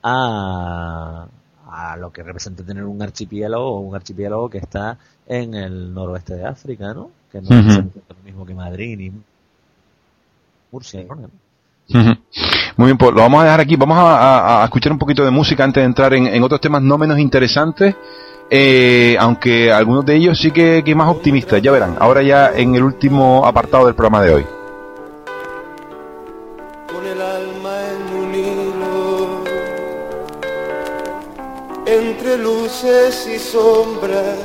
a, a lo que representa tener un archipiélago o un archipiélago que está en el noroeste de África, ¿no? Que no uh-huh. es lo mismo que Madrid ni Murcia, ¿no? Uh-huh. Muy bien, pues lo vamos a dejar aquí. Vamos a, a, a escuchar un poquito de música antes de entrar en, en otros temas no menos interesantes, eh, aunque algunos de ellos sí que, que más optimistas, ya verán, ahora ya en el último apartado del programa de hoy. Con el alma en un hilo, entre luces y sombras,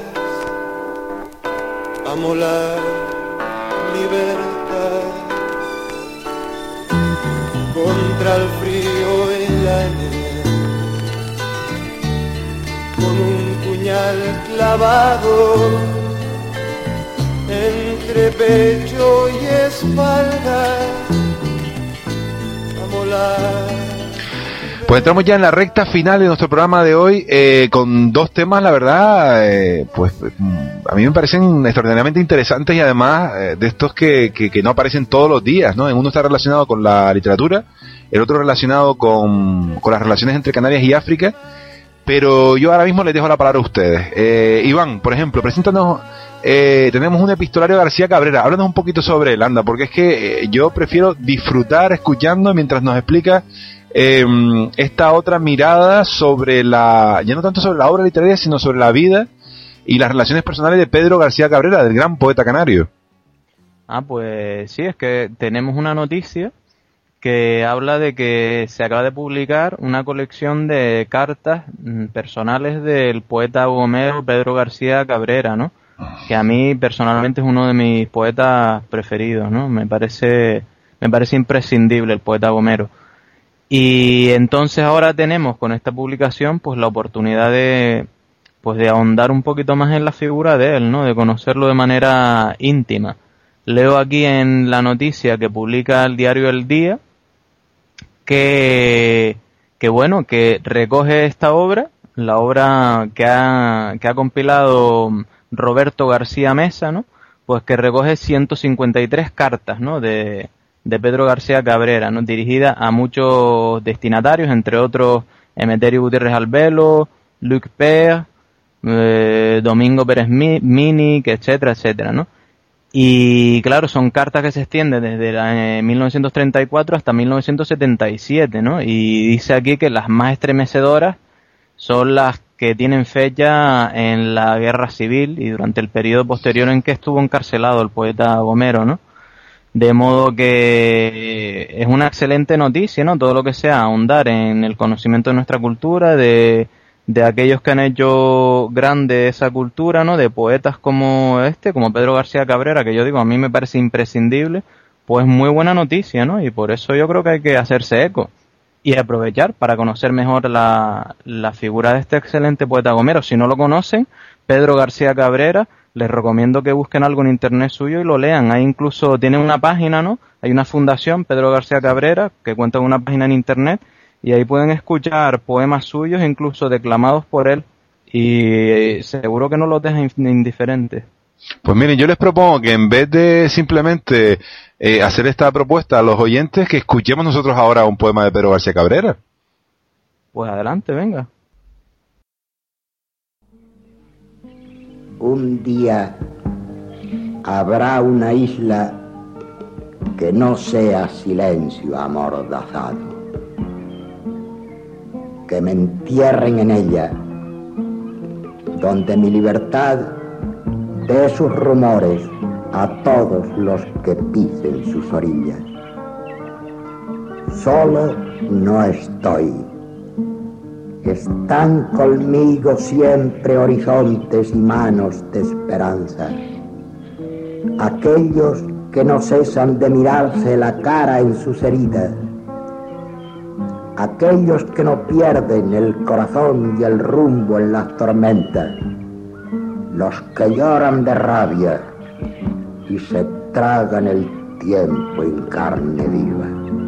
amo la libertad. Contra el frío y la nieve, con un puñal clavado entre pecho y espalda, amo la... Pues entramos ya en la recta final de nuestro programa de hoy, eh, con dos temas, la verdad, eh, pues a mí me parecen extraordinariamente interesantes y además eh, de estos que, que, que no aparecen todos los días, ¿no? En uno está relacionado con la literatura, el otro relacionado con, con las relaciones entre Canarias y África, pero yo ahora mismo les dejo la palabra a ustedes. Eh, Iván, por ejemplo, preséntanos, eh, tenemos un epistolario de García Cabrera, háblanos un poquito sobre él, anda, porque es que eh, yo prefiero disfrutar escuchando mientras nos explica Eh, esta otra mirada sobre la, ya no tanto sobre la obra literaria, sino sobre la vida y las relaciones personales de Pedro García Cabrera, del gran poeta canario. Ah, pues sí, es que tenemos una noticia que habla de que se acaba de publicar una colección de cartas personales del poeta gomero Pedro García Cabrera, ¿no? Que a mí personalmente es uno de mis poetas preferidos, ¿no? Me parece, me parece imprescindible el poeta gomero. Y entonces ahora tenemos con esta publicación pues la oportunidad de pues de ahondar un poquito más en la figura de él, ¿no? De conocerlo de manera íntima. Leo aquí en la noticia que publica el diario El Día que, que bueno, que recoge esta obra, la obra que ha, que ha compilado Roberto García Mesa, ¿no? Pues que recoge ciento cincuenta y tres cartas, ¿no? De, de Pedro García Cabrera, ¿no? Dirigida a muchos destinatarios, entre otros Emeterio Gutiérrez Albelo, Luc Père, eh, Domingo Pérez Mini, etcétera, etcétera, ¿no? Y claro, son cartas que se extienden desde la, eh, mil novecientos treinta y cuatro hasta mil novecientos setenta y siete, ¿no? Y dice aquí que las más estremecedoras son las que tienen fecha en la Guerra Civil y durante el periodo posterior en que estuvo encarcelado el poeta Gomero, ¿no? De modo que es una excelente noticia, ¿no? Todo lo que sea ahondar en el conocimiento de nuestra cultura, de, de aquellos que han hecho grande esa cultura, ¿no? De poetas como este, como Pedro García Cabrera, que yo digo, a mí me parece imprescindible, pues muy buena noticia, ¿no? Y por eso yo creo que hay que hacerse eco y aprovechar para conocer mejor la, la figura de este excelente poeta Gomero. Si no lo conocen, Pedro García Cabrera, les recomiendo que busquen algo en internet suyo y lo lean. Ahí incluso tienen una página, ¿no? Hay una fundación, Pedro García Cabrera, que cuenta con una página en internet y ahí pueden escuchar poemas suyos, incluso declamados por él, y seguro que no los deja indiferentes. Pues miren, yo les propongo que en vez de simplemente eh, hacer esta propuesta a los oyentes, que escuchemos nosotros ahora un poema de Pedro García Cabrera. Pues adelante, venga. Un día habrá una isla que no sea silencio amordazado, que me entierren en ella, donde mi libertad dé sus rumores a todos los que pisen sus orillas. Solo no estoy. Están conmigo siempre horizontes y manos de esperanza. Aquellos que no cesan de mirarse la cara en sus heridas. Aquellos que no pierden el corazón y el rumbo en las tormentas. Los que lloran de rabia y se tragan el tiempo en carne viva.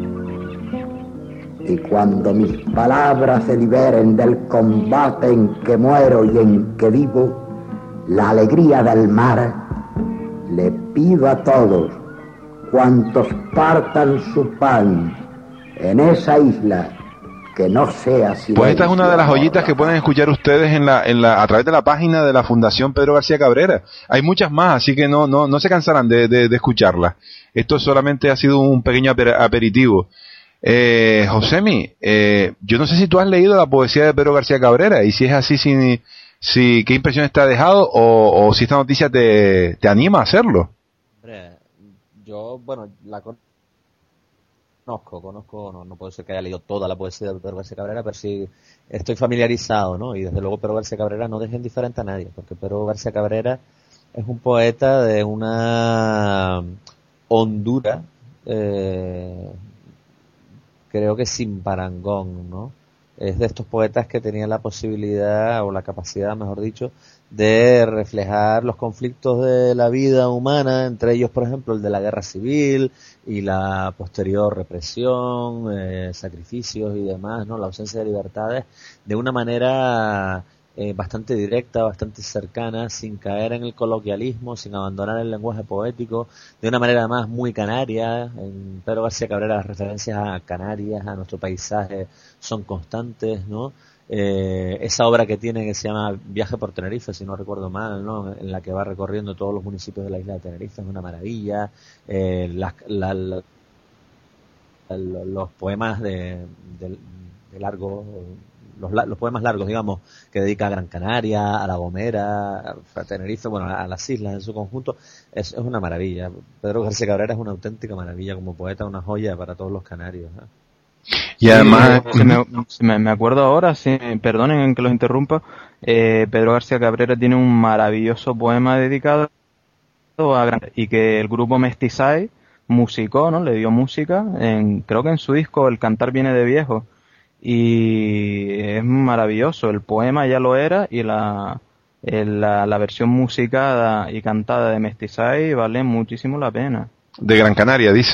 Y cuando mis palabras se liberen del combate en que muero y en que vivo, la alegría del mar, le pido a todos cuantos partan su pan en esa isla que no sea silencio. Pues esta es una de las joyitas que pueden escuchar ustedes en la, en la, a través de la página de la Fundación Pedro García Cabrera. Hay muchas más, así que no, no, no se cansarán de, de, de escucharlas. Esto solamente ha sido un pequeño aper, aperitivo. Eh, Josemi, eh, yo no sé si tú has leído la poesía de Pedro García Cabrera, y si es así, si, si qué impresión te ha dejado, o, o si esta noticia te, te anima a hacerlo. Hombre, yo, bueno, la conozco, conozco, no, no puedo ser que haya leído toda la poesía de Pedro García Cabrera, pero sí estoy familiarizado, ¿no? Y desde luego Pedro García Cabrera no deja indiferente a nadie, porque Pedro García Cabrera es un poeta de una hondura, eh, creo que sin parangón, ¿no? Es de estos poetas que tenían la posibilidad, o la capacidad, mejor dicho, de reflejar los conflictos de la vida humana, entre ellos, por ejemplo, el de la guerra civil y la posterior represión, eh, sacrificios y demás, ¿no? La ausencia de libertades, de una manera eh, bastante directa, bastante cercana, sin caer en el coloquialismo, sin abandonar el lenguaje poético, de una manera además muy canaria. En Pedro García Cabrera las referencias a Canarias, a nuestro paisaje, son constantes, ¿no? Eh, esa obra que tiene que se llama Viaje por Tenerife, si no recuerdo mal, ¿no? En la que va recorriendo todos los municipios de la isla de Tenerife, es una maravilla. Eh, las, la, la, los poemas de, de, de largo, los, los poemas largos, digamos, que dedica a Gran Canaria, a La Gomera, a Tenerife, bueno, a, a las islas en su conjunto, es, es una maravilla. Pedro García Cabrera es una auténtica maravilla como poeta, una joya para todos los canarios, ¿eh? Y además, sí, si me, si me, me acuerdo ahora, si, perdonen que los interrumpa, eh, Pedro García Cabrera tiene un maravilloso poema dedicado a Gran, y que el grupo Mestizay musicó, ¿no? Le dio música, en, creo que en su disco El Cantar Viene de Viejo, y es maravilloso. El poema ya lo era, y la, el, la, la versión musicada y cantada de Mestizay vale muchísimo la pena. De Gran Canaria, dice.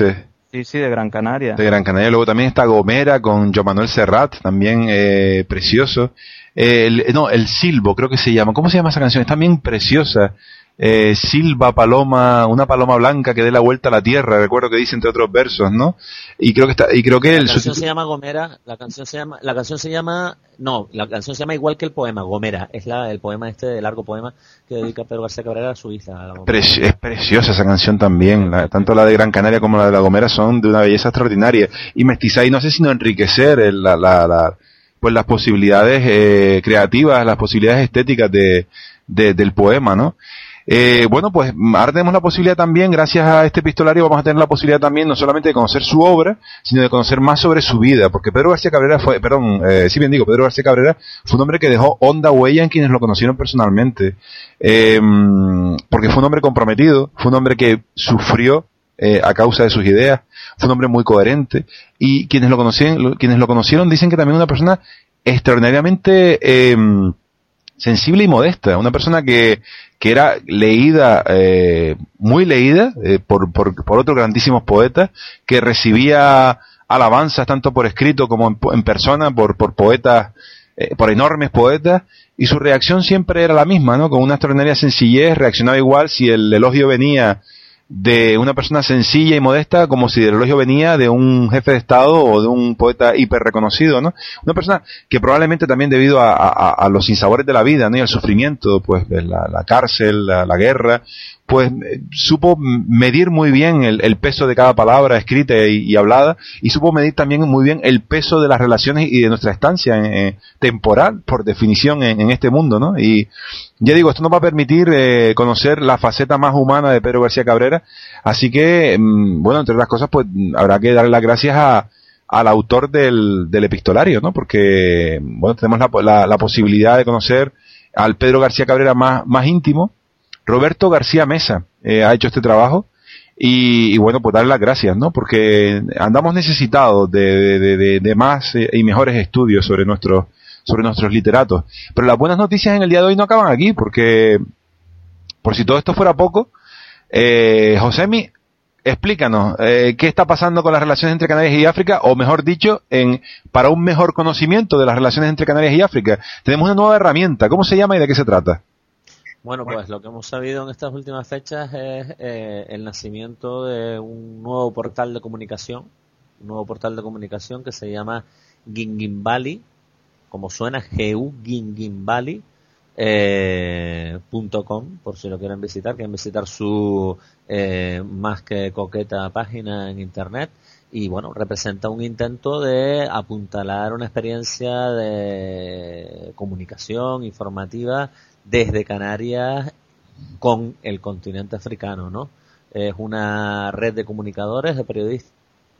Sí, sí, de Gran Canaria. De Gran Canaria. Luego también está Gomera con Joan Manuel Serrat, también eh, precioso. Eh, el, no, el Silbo, creo que se llama. ¿Cómo se llama esa canción? Es también preciosa. Eh, Silva, paloma, una paloma blanca que dé la vuelta a la tierra, recuerdo que dice entre otros versos, ¿no? Y creo que está, y creo que la el canción su... se llama Gomera, la canción se llama, la canción se llama, no, la canción se llama igual que el poema, Gomera, es la, el poema este, el largo poema que dedica Pedro García Cabrera a su hija. A la Preci- es preciosa esa canción también, la, tanto la de Gran Canaria como la de La Gomera son de una belleza extraordinaria, y mestizáis, no sé si no enriquecer el, la, la, la, pues las posibilidades eh, creativas, las posibilidades estéticas de, de, del poema, ¿no? Eh, bueno, pues ahora tenemos la posibilidad también, gracias a este epistolario, vamos a tener la posibilidad también no solamente de conocer su obra, sino de conocer más sobre su vida, porque Pedro García Cabrera fue, perdón, eh, si bien digo, Pedro García Cabrera fue un hombre que dejó honda huella en quienes lo conocieron personalmente, eh, porque fue un hombre comprometido, fue un hombre que sufrió eh, a causa de sus ideas, fue un hombre muy coherente, y quienes lo conocieron, quienes lo conocieron dicen que también una persona extraordinariamente eh, sensible y modesta, una persona que que era leída, eh, muy leída, eh, por, por, por otros grandísimos poetas, que recibía alabanzas tanto por escrito como en, en persona, por, por poetas, eh, por enormes poetas, y su reacción siempre era la misma, ¿no? Con una extraordinaria sencillez, reaccionaba igual si el elogio venía de una persona sencilla y modesta como si el elogio venía de un jefe de Estado o de un poeta hiper reconocido, ¿no? Una persona que probablemente también debido a, a, a los sinsabores de la vida, ¿no? Y al sufrimiento, pues la, la cárcel, la, la guerra, pues eh, supo medir muy bien el, el peso de cada palabra escrita y, y hablada, y supo medir también muy bien el peso de las relaciones y de nuestra estancia en, eh, temporal, por definición, en, en este mundo, ¿no? Y ya digo, esto nos va a permitir eh, conocer la faceta más humana de Pedro García Cabrera, así que, mmm, bueno, entre otras cosas, pues habrá que darle las gracias a, al autor del, del epistolario, ¿no? Porque, bueno, tenemos la, la, la posibilidad de conocer al Pedro García Cabrera más, más íntimo. Roberto García Mesa eh, ha hecho este trabajo y, y bueno, pues darle las gracias, ¿no? Porque andamos necesitados de, de, de, de más eh, y mejores estudios sobre nuestros sobre nuestros literatos. Pero las buenas noticias en el día de hoy no acaban aquí, porque por si todo esto fuera poco, eh, Josemi, explícanos eh, qué está pasando con las relaciones entre Canarias y África, o mejor dicho, en para un mejor conocimiento de las relaciones entre Canarias y África. Tenemos una nueva herramienta. ¿Cómo se llama y de qué se trata? Bueno, pues lo que hemos sabido en estas últimas fechas es eh, el nacimiento de un nuevo portal de comunicación, un nuevo portal de comunicación que se llama Gingimbali, como suena, G-U, Gingimbali, eh, punto com, por si lo quieren visitar, quieren visitar su eh, más que coqueta página en internet. Y bueno, representa un intento de apuntalar una experiencia de comunicación informativa desde Canarias con el continente africano, ¿no? Es una red de comunicadores, de periodistas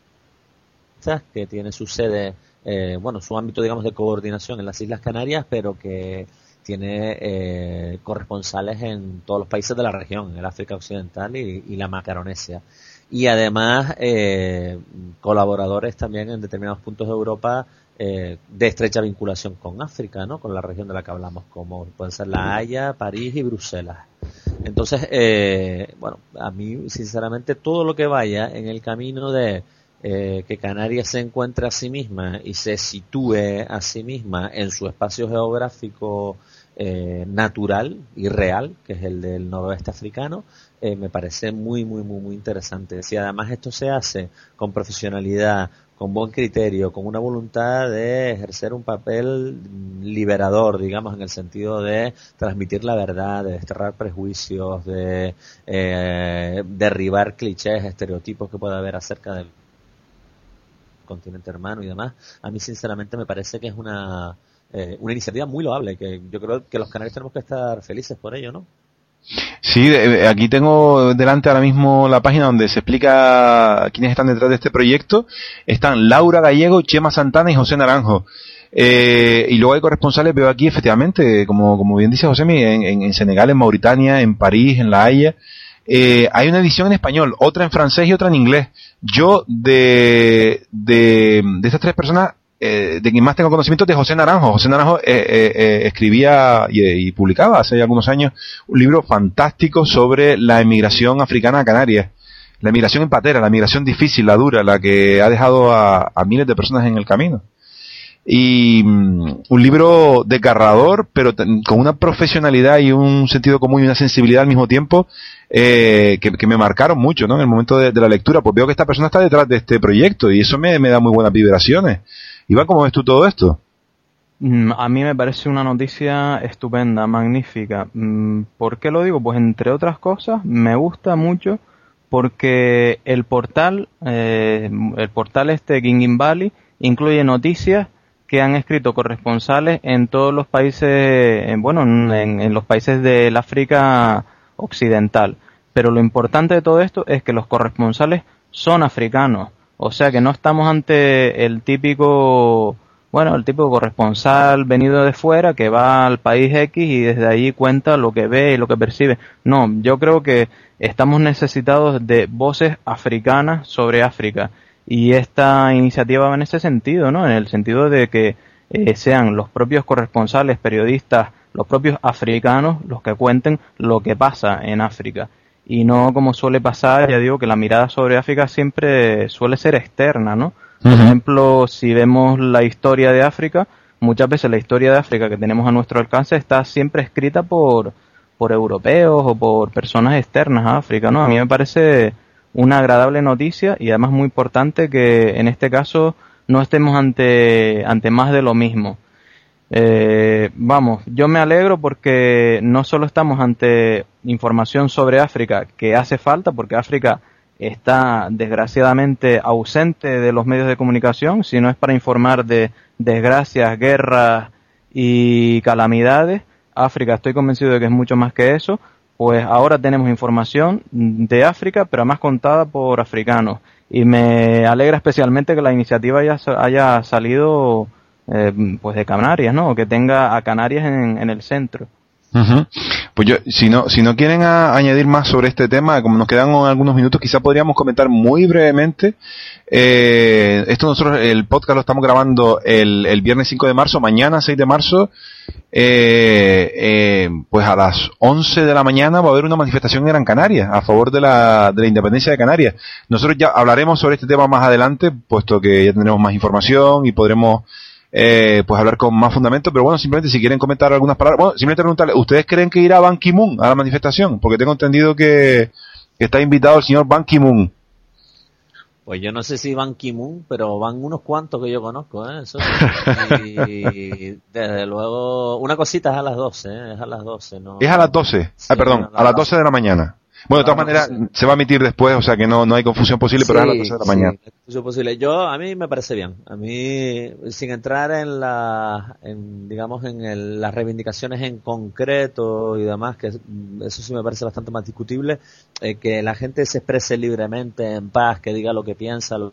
que tiene su sede, eh, bueno, su ámbito, digamos, de coordinación en las Islas Canarias, pero que tiene eh, corresponsales en todos los países de la región, en el África Occidental y, y la Macaronesia. Y además eh, colaboradores también en determinados puntos de Europa eh, de estrecha vinculación con África, ¿no? Con la región de la que hablamos, como pueden ser La Haya, París y Bruselas. Entonces, eh, bueno, a mí sinceramente todo lo que vaya en el camino de eh, que Canarias se encuentre a sí misma y se sitúe a sí misma en su espacio geográfico eh, natural y real, que es el del noroeste africano, eh, me parece muy, muy, muy, muy interesante. Si además esto se hace con profesionalidad, con buen criterio, con una voluntad de ejercer un papel liberador, digamos, en el sentido de transmitir la verdad, de desterrar prejuicios, de eh, derribar clichés, estereotipos que pueda haber acerca del continente hermano y demás, a mí sinceramente me parece que es una eh, una iniciativa muy loable, que yo creo que los canarios tenemos que estar felices por ello, ¿no? Sí, aquí tengo delante ahora mismo la página donde se explica quiénes están detrás de este proyecto. Están Laura Gallego, Chema Santana y José Naranjo. Eh, y luego hay corresponsales, veo aquí efectivamente, como, como bien dice José, en, en, en Senegal, en Mauritania, en París, en La Haya. Eh, hay una edición en español, otra en francés y otra en inglés. Yo de, de, de estas tres personas, Eh, de quien más tengo conocimiento es de José Naranjo. José Naranjo eh, eh, eh, escribía y, y publicaba hace algunos años un libro fantástico sobre la emigración africana a Canarias. la migración en patera, la migración difícil, la dura, la que ha dejado a, a miles de personas en el camino. Y um, un libro desgarrador, pero t- con una profesionalidad y un sentido común y una sensibilidad al mismo tiempo, eh, que, que me marcaron mucho, ¿no? En el momento de, de la lectura, pues veo que esta persona está detrás de este proyecto y eso me, me da muy buenas vibraciones. Iván, ¿cómo ves tú todo esto? A mí me parece una noticia estupenda, magnífica. ¿Por qué lo digo? Pues entre otras cosas, me gusta mucho porque el portal, eh, el portal este Gingin Valley, incluye noticias que han escrito corresponsales en todos los países, en, bueno, en, en los países del África occidental. Pero lo importante de todo esto es que los corresponsales son africanos. O sea que no estamos ante el típico, bueno, el típico corresponsal venido de fuera que va al país X y desde allí cuenta lo que ve y lo que percibe. No, yo creo que estamos necesitados de voces africanas sobre África. Y esta iniciativa va en ese sentido, ¿no? En el sentido de que eh, sean los propios corresponsales, periodistas, los propios africanos los que cuenten lo que pasa en África. Y no como suele pasar, ya digo, que la mirada sobre África siempre suele ser externa, ¿no? Por uh-huh. ejemplo, si vemos la historia de África, muchas veces la historia de África que tenemos a nuestro alcance está siempre escrita por, por europeos o por personas externas a África, ¿no? A mí me parece una agradable noticia y además muy importante que en este caso no estemos ante, ante más de lo mismo. Eh, vamos, yo me alegro porque no solo estamos ante información sobre África que hace falta, porque África está desgraciadamente ausente de los medios de comunicación, sino es para informar de desgracias, guerras y calamidades. África, estoy convencido de que es mucho más que eso. Pues ahora tenemos información de África, pero además contada por africanos. Y me alegra especialmente que la iniciativa haya, haya salido eh, pues de Canarias, ¿no? O que tenga a Canarias en, en el centro. Uh-huh. Pues yo, si no, si no quieren a, añadir más sobre este tema, como nos quedan algunos minutos, quizá podríamos comentar muy brevemente. Eh, esto nosotros, el podcast lo estamos grabando el, el viernes cinco de marzo, mañana seis de marzo, eh, eh, pues a las once de la mañana va a haber una manifestación en Gran Canaria a favor de la, de la independencia de Canarias. Nosotros ya hablaremos sobre este tema más adelante, puesto que ya tendremos más información y podremos Eh, pues hablar con más fundamento, pero bueno, simplemente si quieren comentar algunas palabras, bueno, simplemente preguntarle, ¿ustedes creen que irá Ban Ki-moon a la manifestación? Porque tengo entendido que, que está invitado el señor Ban Ki-moon. Pues yo no sé si Ban Ki-moon, pero van unos cuantos que yo conozco, ¿eh? Eso sí. Y desde luego, una cosita es a las doce, ¿eh? Es a las doce, ¿no? Es a las doce, sí, ah, perdón, a las doce de la mañana. Bueno, de todas maneras, se va a emitir después, o sea que no, no hay confusión posible, pero sí, es a las doce de la mañana. Sí, confusión posible. Yo, a mí me parece bien. A mí, sin entrar en la, en, digamos, en el, las reivindicaciones en concreto y demás, que eso sí me parece bastante más discutible, eh, que la gente se exprese libremente, en paz, que diga lo que piensa, lo,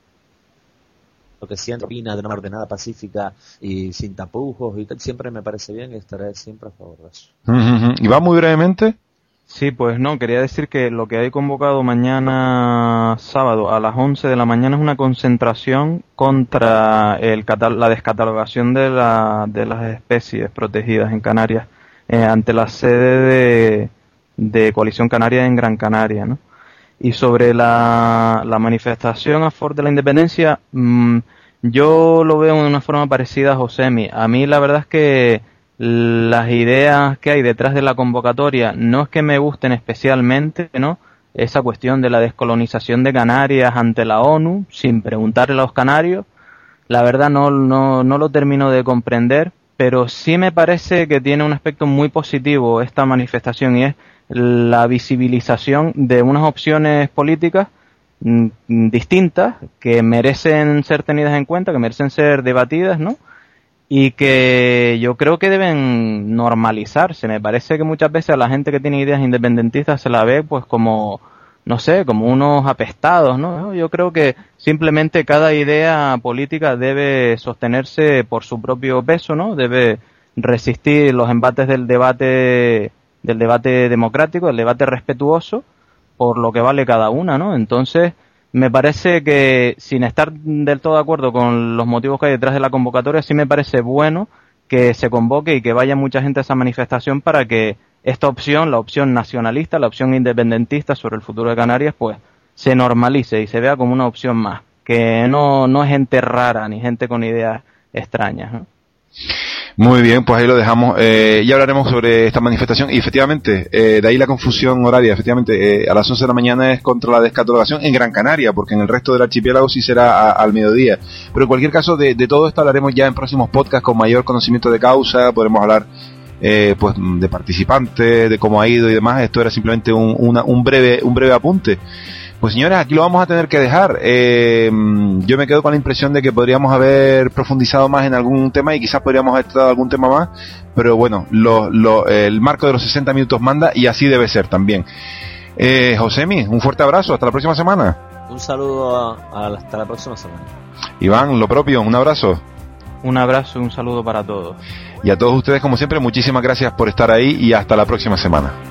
lo que siente, opina de una manera ordenada, pacífica y sin tapujos y tal, siempre me parece bien y estaré siempre a favor de eso. Uh-huh. ¿Y va muy brevemente? Sí, pues no, quería decir que lo que hay convocado mañana sábado a las once de la mañana es una concentración contra el catal- la descatalogación de, la, de las especies protegidas en Canarias eh, ante la sede de, de Coalición Canaria en Gran Canaria, ¿no? Y sobre la, la manifestación a favor de la independencia, mmm, yo lo veo de una forma parecida a Josemi. A mí la verdad es que las ideas que hay detrás de la convocatoria no es que me gusten especialmente, ¿no? Esa cuestión de la descolonización de Canarias ante la ONU, sin preguntarle a los canarios, la verdad no, no, no lo termino de comprender, pero sí me parece que tiene un aspecto muy positivo esta manifestación y es la visibilización de unas opciones políticas mm, distintas que merecen ser tenidas en cuenta, que merecen ser debatidas, ¿no? Y que yo creo que deben normalizarse. Me parece que muchas veces a la gente que tiene ideas independentistas se la ve pues como, no sé, como unos apestados, ¿no? Yo creo que simplemente cada idea política debe sostenerse por su propio peso, ¿no? Debe resistir los embates del debate, del debate democrático, del debate respetuoso, por lo que vale cada una, ¿no? Entonces, me parece que, sin estar del todo de acuerdo con los motivos que hay detrás de la convocatoria, sí me parece bueno que se convoque y que vaya mucha gente a esa manifestación para que esta opción, la opción nacionalista, la opción independentista sobre el futuro de Canarias, pues se normalice y se vea como una opción más, que no, no es gente rara ni gente con ideas extrañas, ¿no? Muy bien, pues ahí lo dejamos. Eh, ya hablaremos sobre esta manifestación y efectivamente, eh, de ahí la confusión horaria. Efectivamente, eh, a las once de la mañana es contra la descatalogación en Gran Canaria, porque en el resto del archipiélago sí será a, al mediodía. Pero en cualquier caso, de, de todo esto hablaremos ya en próximos podcasts con mayor conocimiento de causa. Podremos hablar eh, pues de participantes, de cómo ha ido y demás. Esto era simplemente un, una, un breve un breve apunte. Pues señores, aquí lo vamos a tener que dejar. Eh, yo me quedo con la impresión de que podríamos haber profundizado más en algún tema y quizás podríamos haber tratado algún tema más, pero bueno, lo, lo, el marco de los sesenta minutos manda y así debe ser también. Eh, Josemi, un fuerte abrazo, hasta la próxima semana. Un saludo a, a, hasta la próxima semana. Iván, lo propio, un abrazo. Un abrazo y un saludo para todos. Y a todos ustedes, como siempre, muchísimas gracias por estar ahí y hasta la próxima semana.